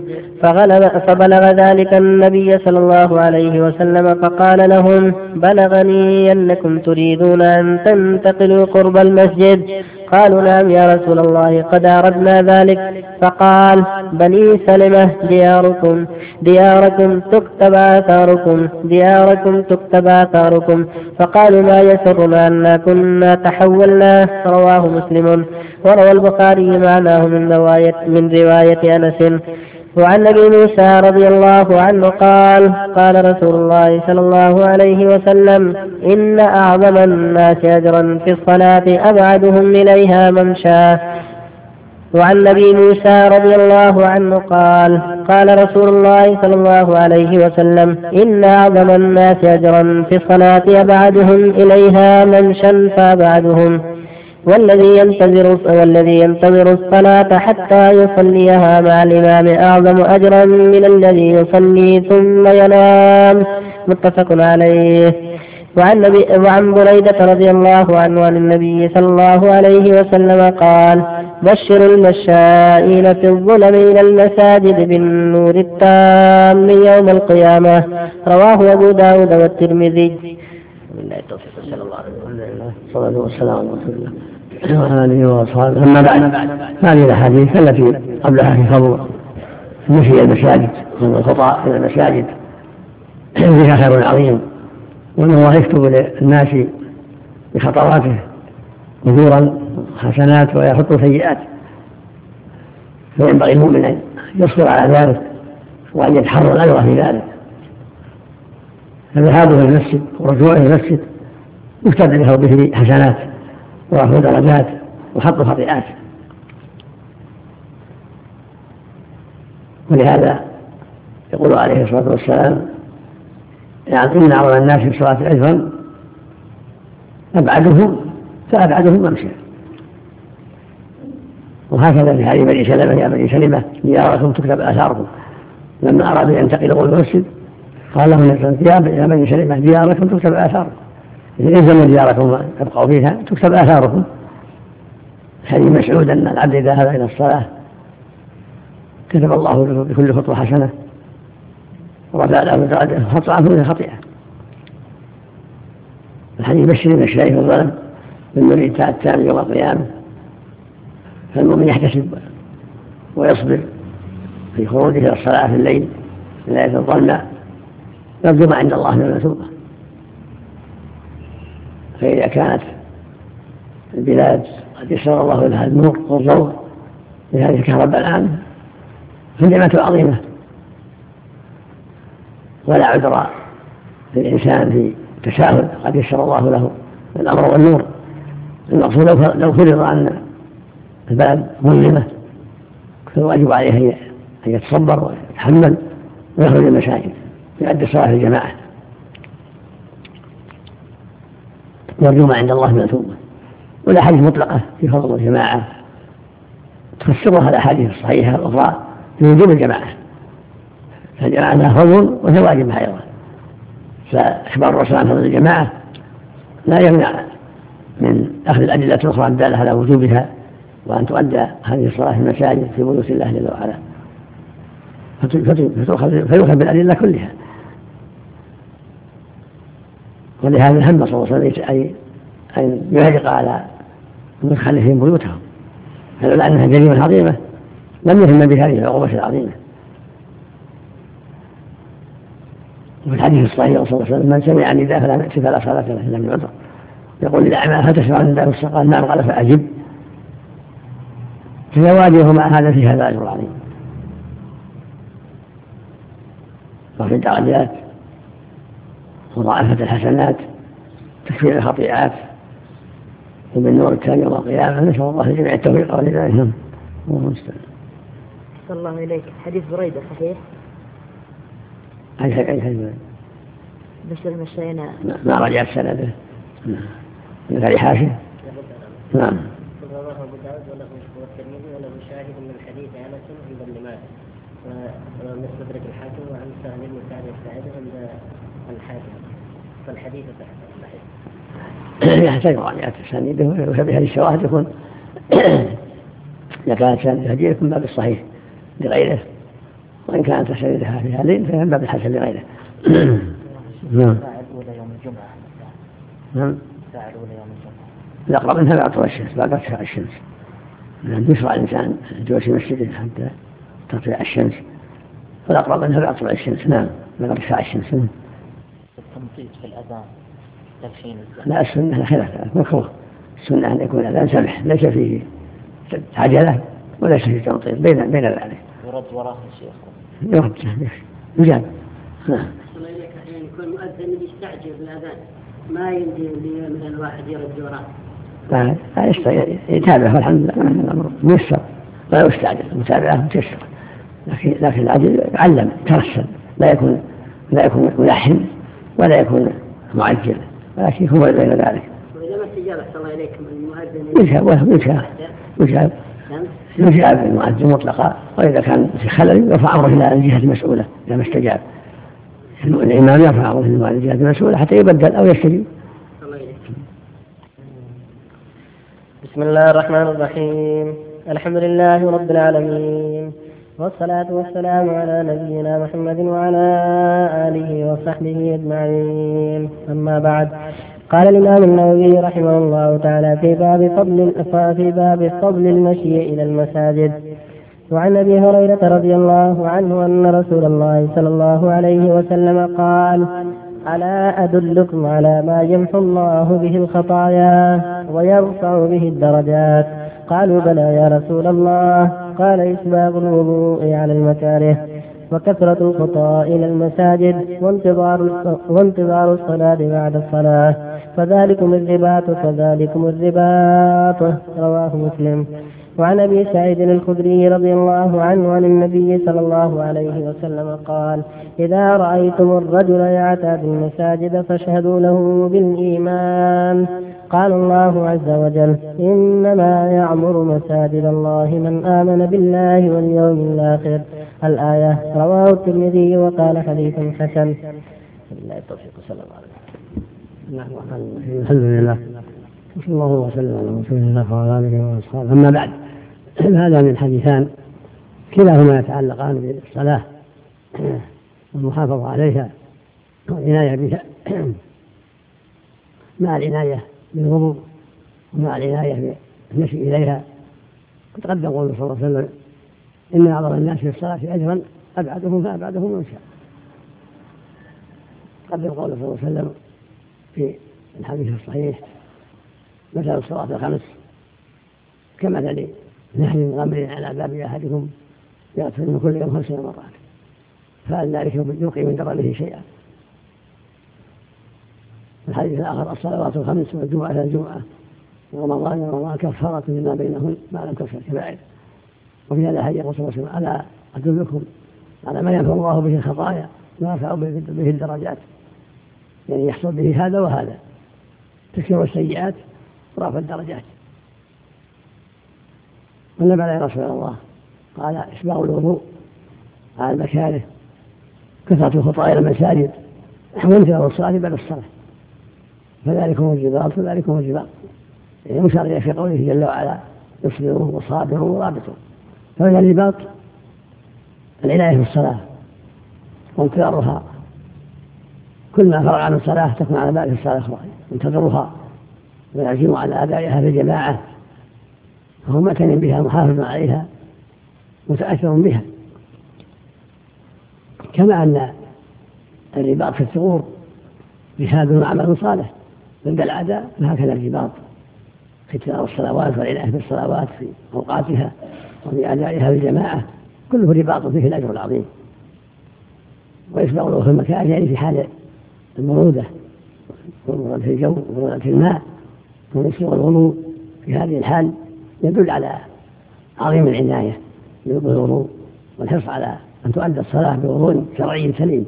فبلغ ذلك النبي صلى الله عليه وسلم فقال لهم: بلغني أنكم تريدون أن تنتقلوا قرب المسجد. قالوا: نعم يا رسول الله، قد أردنا ذلك. فقال: بني سلمة دياركم دياركم تكتب آثاركم دياركم تكتب آثاركم. فقالوا: ما يسرنا أننا كنا تحولنا. رواه مسلم. وروى البخاري معناه من رواية من رواية أنس. وعن ابي موسى رضي الله عنه قال: قال رسول الله صلى الله عليه وسلم: إن أعظم الناس أجرا في الصلاة أبعدهم إليها ممشى. وعن ابي موسى رضي الله عنه قال: قال رسول الله صلى الله عليه وسلم: إن أعظم الناس أجرا في الصلاة أبعدهم إليها ممشى فأبعدهم. والذي ينتظر والذي ينتظر الصلاة حتى يصليها مع الإمام أعظم أجرا من الذي يصلي ثم ينام. متفق عليه. وعن, وعن بريدة رضي الله عنه عن النبي صلى الله عليه وسلم قال: بشر المشائين في الظلم إلى المساجد بالنور التام يوم القيامة. رواه أبو داود والترمذي. صلى الله عليه وسلم على رسول الله وعلى آله وأصحابه. أما بعد، هذه الأحاديث التي قبلها في فضل المشي إلى المساجد والخطى إلى المساجد فيها خير عظيم وأن الله يكتب للناس بخطواته أجورا حسنات ويحط سيئات، فينبغي المؤمن أن يصبر على ذلك وأن يتحرى الأجر في ذلك. فذهابه إلى المسجد ورجوعه إلى المسجد يكتب له به حسنات ورفع درجات وحط خطيئات. ولهذا يقول عليه الصلاة والسلام: يعني إن أعظم الناس في الصلاة أجرا أبعدهم فأبعدهم ممشى. وهكذا في حديث بني سلمة: يا بني سلمة دياركم تكتب آثاركم. لما أرادوا أن ينتقلوا إلى المسجد قال لهم يا بني سلمة دياركم تكتب آثاركم، إذا إلزموا دياركم تبقوا فيها تكتب آثاركم. حديث مسعود أن العبد إذا ذهب إلى الصلاة كتب الله له بكل خطوة حسنة ورفع له درجة وحط عنه خطيئة. الحديث بشر الشريف والظلم بالمريد التام يوم القيامة. فالمؤمن يحتسب ويصبر في خروجه إلى الصلاة في الليل في ليلة الظلماء، يرجو ما عند الله من المثوبة. فإذا كانت البلاد قد يسر الله لها النور والضوء لهذه الكهرباء الآن فالنعمة عظيمة، ولا عذر للإنسان في تساهل، قد يسر الله له الأمر والنور. المقصود لو فرض أن البلد مظلمة فالواجب عليه أن يتصبر ويتحمل ويخرج المساجد يؤدي صلاة الجماعة ويرجو ما عند الله من الثوبة. والأحاديث مطلقة في فضل الجماعة تفسرها الأحاديث الصحيحة الأخرى في وجوب الجماعة، فالجماعة لها فضل وهي واجبة أيضا. فإخبار الرسول عن فضل الجماعة لا يمنع من أخذ الأدلة الأخرى الدالة على وجوبها، وأن تؤدى هذه الصلاة في المساجد في بيوت الله جل وعلا، فيؤخذ بالأدلة كلها. ولهذا هم صلى الله عليه وسلم أن يهرق على مخالفين بيوتهم، فلولا أنها جريمة عظيمة لم يهم بهذه العقوبة العظيمة. وفي الحديث الصحيح صلى الله عليه وسلم: من سمع النداء فلا نأتي فلا صلاة له إلا من عذر. يقول للأعمى: هل تسمع النداء في الصلاة؟ نعم. قال: فأجب. فزواجه مع هذا في هذا أجر عظيم. وفي الدرجات مضاعفة الحسنات تكفير الخطيئات وبالنور التام يوم القيامة. نسأل الله لجميع التوفيق والهداية. الله المستعان. صلى الله إليك. حديث بريدة صحيح؟ أي أي أي بس المشينا ما رجعت سنده. من غير حاشية. نعم. رواه أبو داود وله والترمذي وله شاهد من حديث أنس عند ابن ماجه ومستدرك الحاكم وعن سهل بن سعد الساعدي عند الحاكم، فالحديث صحيح. يحتاج مراجعة أسانيده وبهذه الشواهد يكون إذا كانت سانده يكون باب الصحيح لغيره، وإن كانت أسانيدها في هذين فهي باب الحسن لغيره. نعم. الساعة الأولى يوم الجمعة. نعم. الساعة الأولى يوم الجمعة. الأقرب منها بعد طلوع الشمس، بعد ارتفاع الشمس. يعني يشرع الإنسان جلوس في مسجده حتى تطلع الشمس، والأقرب منها بعد طلوع الشمس. نعم، بعد ارتفاع الشمس. التنطيط في الأذان تدخين الزمن. لا، السنة خلاف مكروه. السنة أن يكون الأذان سمح، ليس فيه عجلة وليس فيه تنطيط، بين بين ذلك. يرد وراه الشيخ. يرد يجاب. نعم. الله إليك أحيانا يكون مؤذن يستعجل بالأذان ما يمدي مثلا الواحد يرد وراه. لا، يتابعه والحمد لله الأمر ميسر ولا يستعجل، متابعه متيسر. لكن لكن العجل يعلم ترسل، لا يكون لا يكون ملحن ولا يكون معجل، ولكن هو بين ذلك. وإذا ما استجاب الله إليك المؤذن يجاب يجاب يجاب يجاب المؤذن مطلقا، وإذا كان في خلل يرفع أمره إلى الجهة المسؤولة إذا ما استجاب. الإمام يرفع أمره إلى الجهة المسؤولة حتى يبدل أو يستجيب. بسم الله الرحمن الرحيم. الحمد لله رب العالمين، والصلاة والسلام على نبينا محمد وعلى آله وصحبه أجمعين. أما بعد، قال الإمام النووي رحمه الله تعالى في باب فضل في باب فضل المشي إلى المساجد. وعن أبي هريرة رضي الله عنه أن رسول الله صلى الله عليه وسلم قال: ألا أدلكم على ما يمحو الله به الخطايا ويرفع به الدرجات؟ قالوا بلى يا رسول الله. قال إسباغ الوضوء على المكاره وكثرة الخطى إلى المساجد وانتظار وانتظار الصلاة بعد الصلاة، فذلكم الرباط فذلكم الرباط. رواه مسلم. وعن أبي سعيد الخدري رضي الله عنه عن النبي صلى الله عليه وسلم قال: إذا رأيتم الرجل يعتاد المساجد فاشهدوا له بالإيمان. قال الله عز وجل: إنما يعمر مساجد الله من آمن بالله واليوم الآخر. الآية. رواه الترمذي وقال حديث حسن. بالله التوفيق صلى الله عليه وسلم. الحمد لله وصلى الله وسلم على رسول الله وعلى آله وأصحابه. أما بعد، هذا من حديثان كلاهما يتعلقان بالصلاة والمحافظة عليها والعناية بها مع العناية بالوضوء ومع العناية بالمشي إليها. وتقدم قوله صلى الله عليه وسلم: إن أعظم الناس في الصلاة أجرا أبعدهم فأبعدهم من شاء. تقدم قوله صلى الله عليه وسلم في الحديث الصحيح: مثل الصلاة الخمس كمثل نحل غمر على باب أحدكم يغسل من كل يوم خمس مرات، فهل ذلك يلقي من دربه شيئا؟ الحديث الآخر: الصلوات الخمس والجمعة إلى الجمعة ورمضان ورمضان كفارة لما بينهن ما لم تكن كبائر. وفي هذا الحديث يقول صلى الله عليه وسلم: ألا أدلكم على ما ينفع الله به الخطايا ويرفع به الدرجات؟ يعني يحصل به هذا وهذا: تكفير السيئات ورفع الدرجات. قلنا: بلى يا رسول الله. قال: إسباغ الوضوء على المكاره، كثرة الخطى إلى المساجد، وانتظار الصلاة بعد الصلاة، فذلكم الجبال فذلكم الجبال. يعني مشارية في قوله جل وعلا: يصبروا وصابروا ورابطوا. فمن الرباط العناية بالصلاة وانتظارها، كل ما فرغ عن الصلاة تكون على بالك الصلاة أخرى، ينتظرها ويعزم على أدائها في الجماعة، فهو معتن بها محافظ عليها متأثر بها. كما أن الرباط في الثغور جهاد وعمل صالح ضد الأعداء، فهكذا الرباط في تلاوة الصلوات والعناية بالصلوات في أوقاتها وفي أدائها بالجماعة، كله رباط فيه الأجر العظيم. ويسبغ له في المكان، يعني في حال البرودة والبرودة في الجو وبرودة في الماء، ويسبغ الوضوء في هذه الحال يدل على عظيم العناية بالوضوء والحرص على أن تؤدى الصلاة بوضوء شرعي سليم.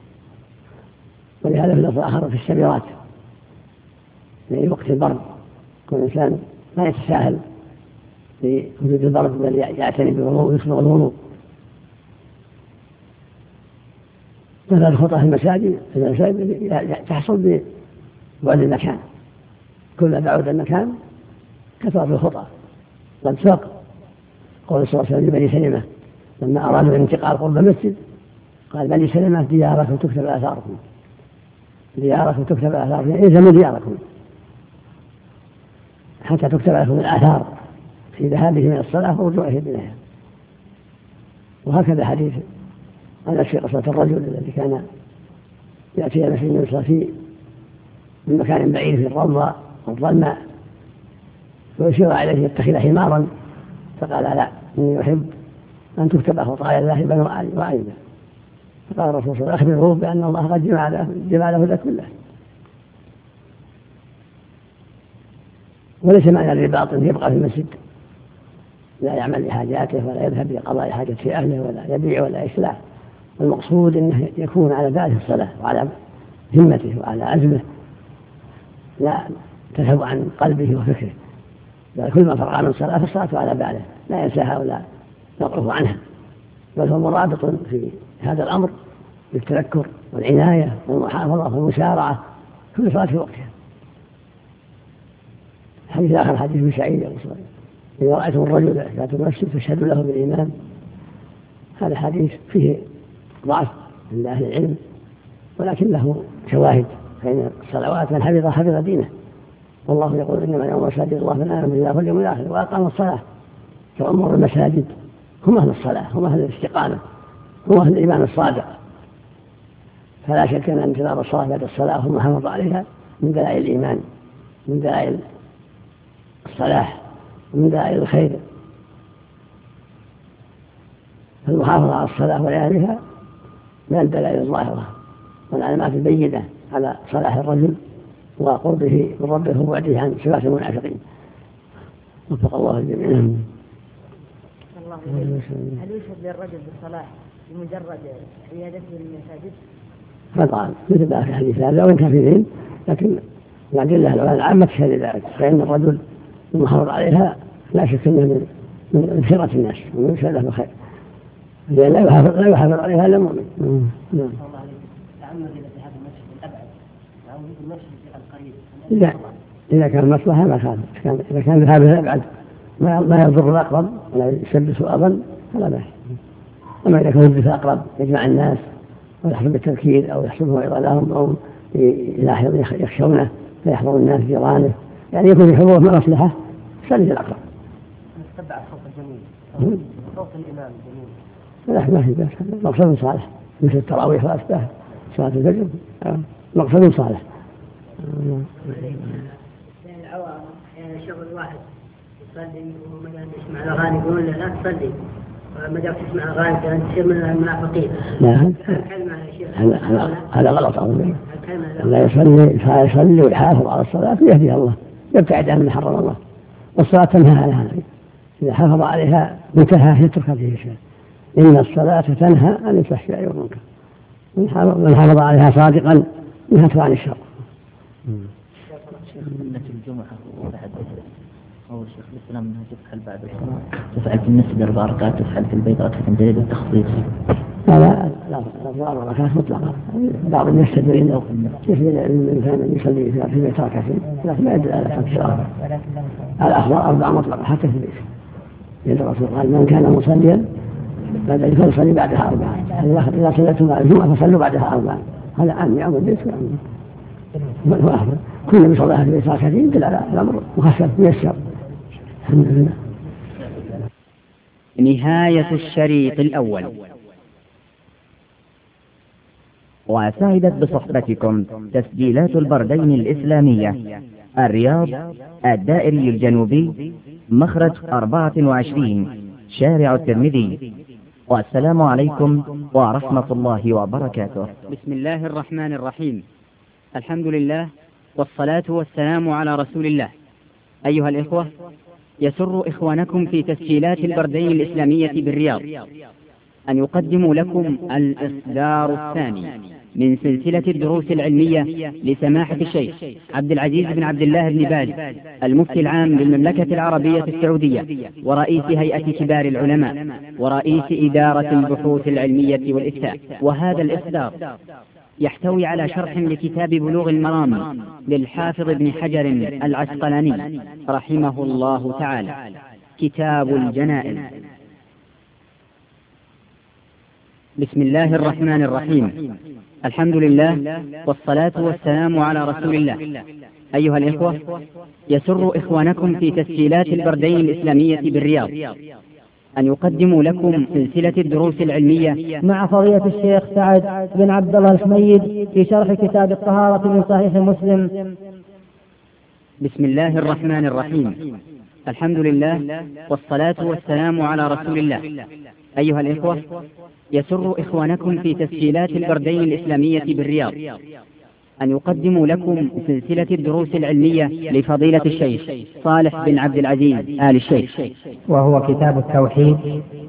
ولهذا في الأصل آخر في الشبيرات، في وقت البرد كل إنسان ما يتساهل في وجود البرد بل يعتني بالوضوء ويسبغ الوضوء. مثلا الخطأ في المساجد تحصل ببعد المكان، كل ما بعد المكان كثرة الخطأ. قد ساق قول صلى الله عليه وسلم لبني سلمة لما أرادوا الانتقال قرب المسجد، قال: بني سلمة دياركم تكتب آثاركم، دياركم تكتب آثاركم، إلزموا دياركم حتى تكتب لكم الآثار في ذهابه من الصلاة ورجوعه إليها. وهكذا حديث عن في قصة الرجل الذي كان يأتي المسجد يصلي فيه من مكان بعيد في الروضة والظلماء، ويشير عليه يتخذ حمارا، فقال: لا، إني أحب أن تكتب خطايا ذاهبا وعائدا. فقال الرسول صلى الله عليه وسلم: أخبروه بأن الله قد جمع له ذا كله. وليس معنى الرباط أن يبقى في المسجد لا يعمل لحاجاته ولا يذهب لقضاء حاجة في أهله ولا يبيع ولا يشتري. المقصود أنه يكون على باله الصلاة وعلى همته وعلى عزمه، لا تذهب عن قلبه وفكره، بل كل ما فرغ عن الصلاة فالصلاة على باله، لا ينساها ولا يقرف عنها، بل هو مرابط في هذا الأمر بالتذكر والعناية والمحافظة والمسارعة كل صلاة في وقتها. حديث آخر حديث ابن سعيد: إذا رأيتم الرجل يأتي المسجد فاشهدوا له بالإيمان. هذا حديث فيه ضعف عند أهل العلم، ولكن له شواهد، فإن الصلوات من حفظ حفظ دينه، والله يقول: إنما يوم مساجد الله من آمن بالله واليوم الآخر وأقام الصلاة. فأمور المساجد هم أهل الصلاة، هم أهل الاستقامة، هم أهل الإيمان الصادق، فلا شك أن انتظار الصلاة بعد الصلاة والمحافظة عليها من دلائل الإيمان، من دلائل الصلاح، ومن دلائل الخير. المحافظة على الصلاة ولياليها من الدلائل الظاهرة والعلامات البينة على صلاح الرجل وقربه من ربه وبعده عن صفات المنافقين. وفق الله الجميع. هل يشهد للرجل بالصلاح بمجرد عيادته للمساجد؟ طبعا مثل ما في الحديث هذا وإن كان في ذهن، لكن الأدلة العامة تشهد ذلك، فإن الرجل المحافظ عليها لا شك أنه من من خيرة الناس ومن يشهد له بخير، لأن لا يحافظ لا يحافظ عليها إلا المؤمن. نعم. إذا إذا كان مصلحة ما خالف، إذا كان ذهابها أبعد ما ما يضر الأقرب ولا يسبس أظن فلا بأس. أما إذا كان الدفاع أقرب يجمع الناس ويحصل بالتذكير أو يحصل موعظة لهم أو يخشونه فيحضر الناس جيرانه، يعني يكون في حضور مصلحة سلج الأقرب. نتبع صوت الجميل، صوت الإمام الجميل. لا ما في بأس، مقصد صالح مثل التراويح وأشباه صلاة الفجر مقصد صالح. العوام يعني شغل واحد يصلي وما يسمع الأغاني يقول له لا تصلي، وما جاك تسمع أغاني كان تصير من المنافقين. لا هذا غلط أظن. لا يصلي فيصلي ويحافظ على الصلاة يهديها الله، يبتعد عن ما حرم الله، والصلاة تنهى عن هذا. إذا حافظ عليها منتهى يترك هذه الشيء. إن الصلاة تنهى عن الفحشاء والمنكر، من حافظ عليها صادقا نهته عن الشر. سنة الجمعة بعد أول شيخ الإسلام أنها تفعل بعد الصلاة، تفعل في المسجد أربع ركعات، تفعل في البيت ركعتين دليل التخصيص. لا لا لا أربع ركعات مطلقة. بعض الناس يستدلون كيف الإنسان يصلي في البيت ركعتين، لكن ما يدل على ترك الصلاة. الأفضل أربع مطلقة حتى في البيت. لأن الرسول قال من كان مصليا بعد ذلك فليصلي بعدها أربعة، إذا صليتم بعد الجمعة فصلوا بعدها أربعة. هذا عام يعم البيت وهو أفضل. كل بصلاة في البيت ركعتين يدل على الأمر مخفف ميسر. الحمد لله. نهاية الشريط الأول. وسعدت بصحبتكم تسجيلات البردين الإسلامية، الرياض، الدائري الجنوبي، مخرج أربعة وعشرين، شارع الترمذي. والسلام عليكم ورحمة الله وبركاته. بسم الله الرحمن الرحيم. الحمد لله والصلاة والسلام على رسول الله. أيها الإخوة، يسر إخوانكم في تسجيلات البردين الإسلامية بالرياض أن يقدموا لكم الإصدار الثاني من سلسلة الدروس العلمية لسماحة الشيخ عبد العزيز بن عبد الله بن باز المفتي العام للمملكة العربية السعودية ورئيس هيئة كبار العلماء ورئيس إدارة البحوث العلمية والإفتاء. وهذا الإصدار يحتوي على شرح لكتاب بلوغ المرام للحافظ ابن حجر العسقلاني رحمه الله تعالى، كتاب الجنائز. بسم الله الرحمن الرحيم. الحمد لله والصلاة والسلام على رسول الله. أيها الإخوة، يسر إخوانكم في تسجيلات البردين الإسلامية بالرياض أن يقدموا لكم سلسلة الدروس العلمية مع فضيلة الشيخ سعد بن عبد الله الحميد في شرح كتاب الطهارة من صحيح مسلم. بسم الله الرحمن الرحيم. الحمد لله والصلاة والسلام على رسول الله. أيها الإخوة، يسر إخوانكم في تسجيلات البردين الإسلامية بالرياض أن يقدموا لكم سلسلة الدروس العلمية لفضيلة الشيخ صالح بن عبد العزيز آل الشيخ، وهو كتاب التوحيد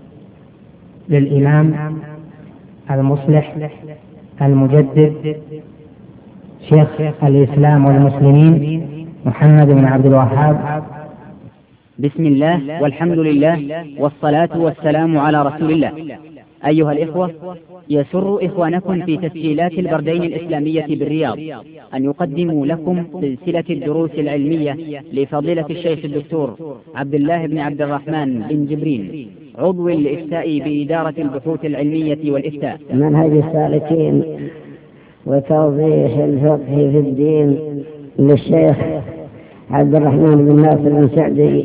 للإمام المصلح المجدد شيخ الإسلام والمسلمين محمد بن عبد الوهاب. بسم الله والحمد لله والصلاة والسلام على رسول الله. أيها الإخوة، يسر إخوانكم في تسجيلات البردين الإسلامية بالرياض أن يقدموا لكم سلسلة الدروس العلمية لفضيلة الشيخ الدكتور عبد الله بن عبد الرحمن بن جبريل، عضو الإفتاء بإدارة البحوث العلمية والإفتاء. منهج السالكين وتوضيح الفقه في الدين للشيخ عبد الرحمن بن ناصر بن سعدي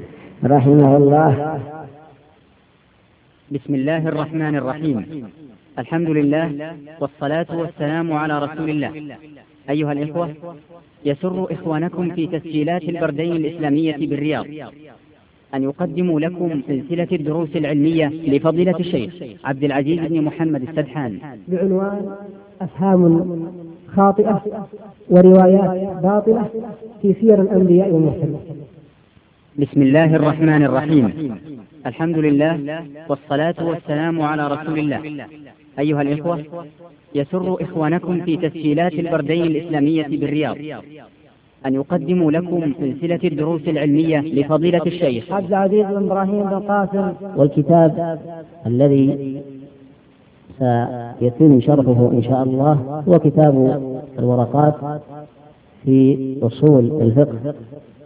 رحمه الله. بسم الله الرحمن الرحيم. الحمد لله والصلاة والسلام على رسول الله. أيها الإخوة، يسر إخوانكم في تسجيلات البردين الإسلامية بالرياض أن يقدموا لكم سلسلة الدروس العلمية لفضيلة الشيخ عبد العزيز بن محمد السدحان بعنوان أفهام خاطئة وروايات باطلة في سير الأنبياء والمرسلين. بسم الله الرحمن الرحيم. الحمد لله والصلاة والسلام على رسول الله. أيها الإخوة، يسر إخوانكم في تسجيلات البردين الإسلامية بالرياض أن يقدموا لكم سلسلة الدروس العلمية لفضيلة الشيخ عبد العزيز بن إبراهيم بن قاسم. والكتاب الذي سيتم شرحه إن شاء الله هو كتاب الورقات في أصول الفقه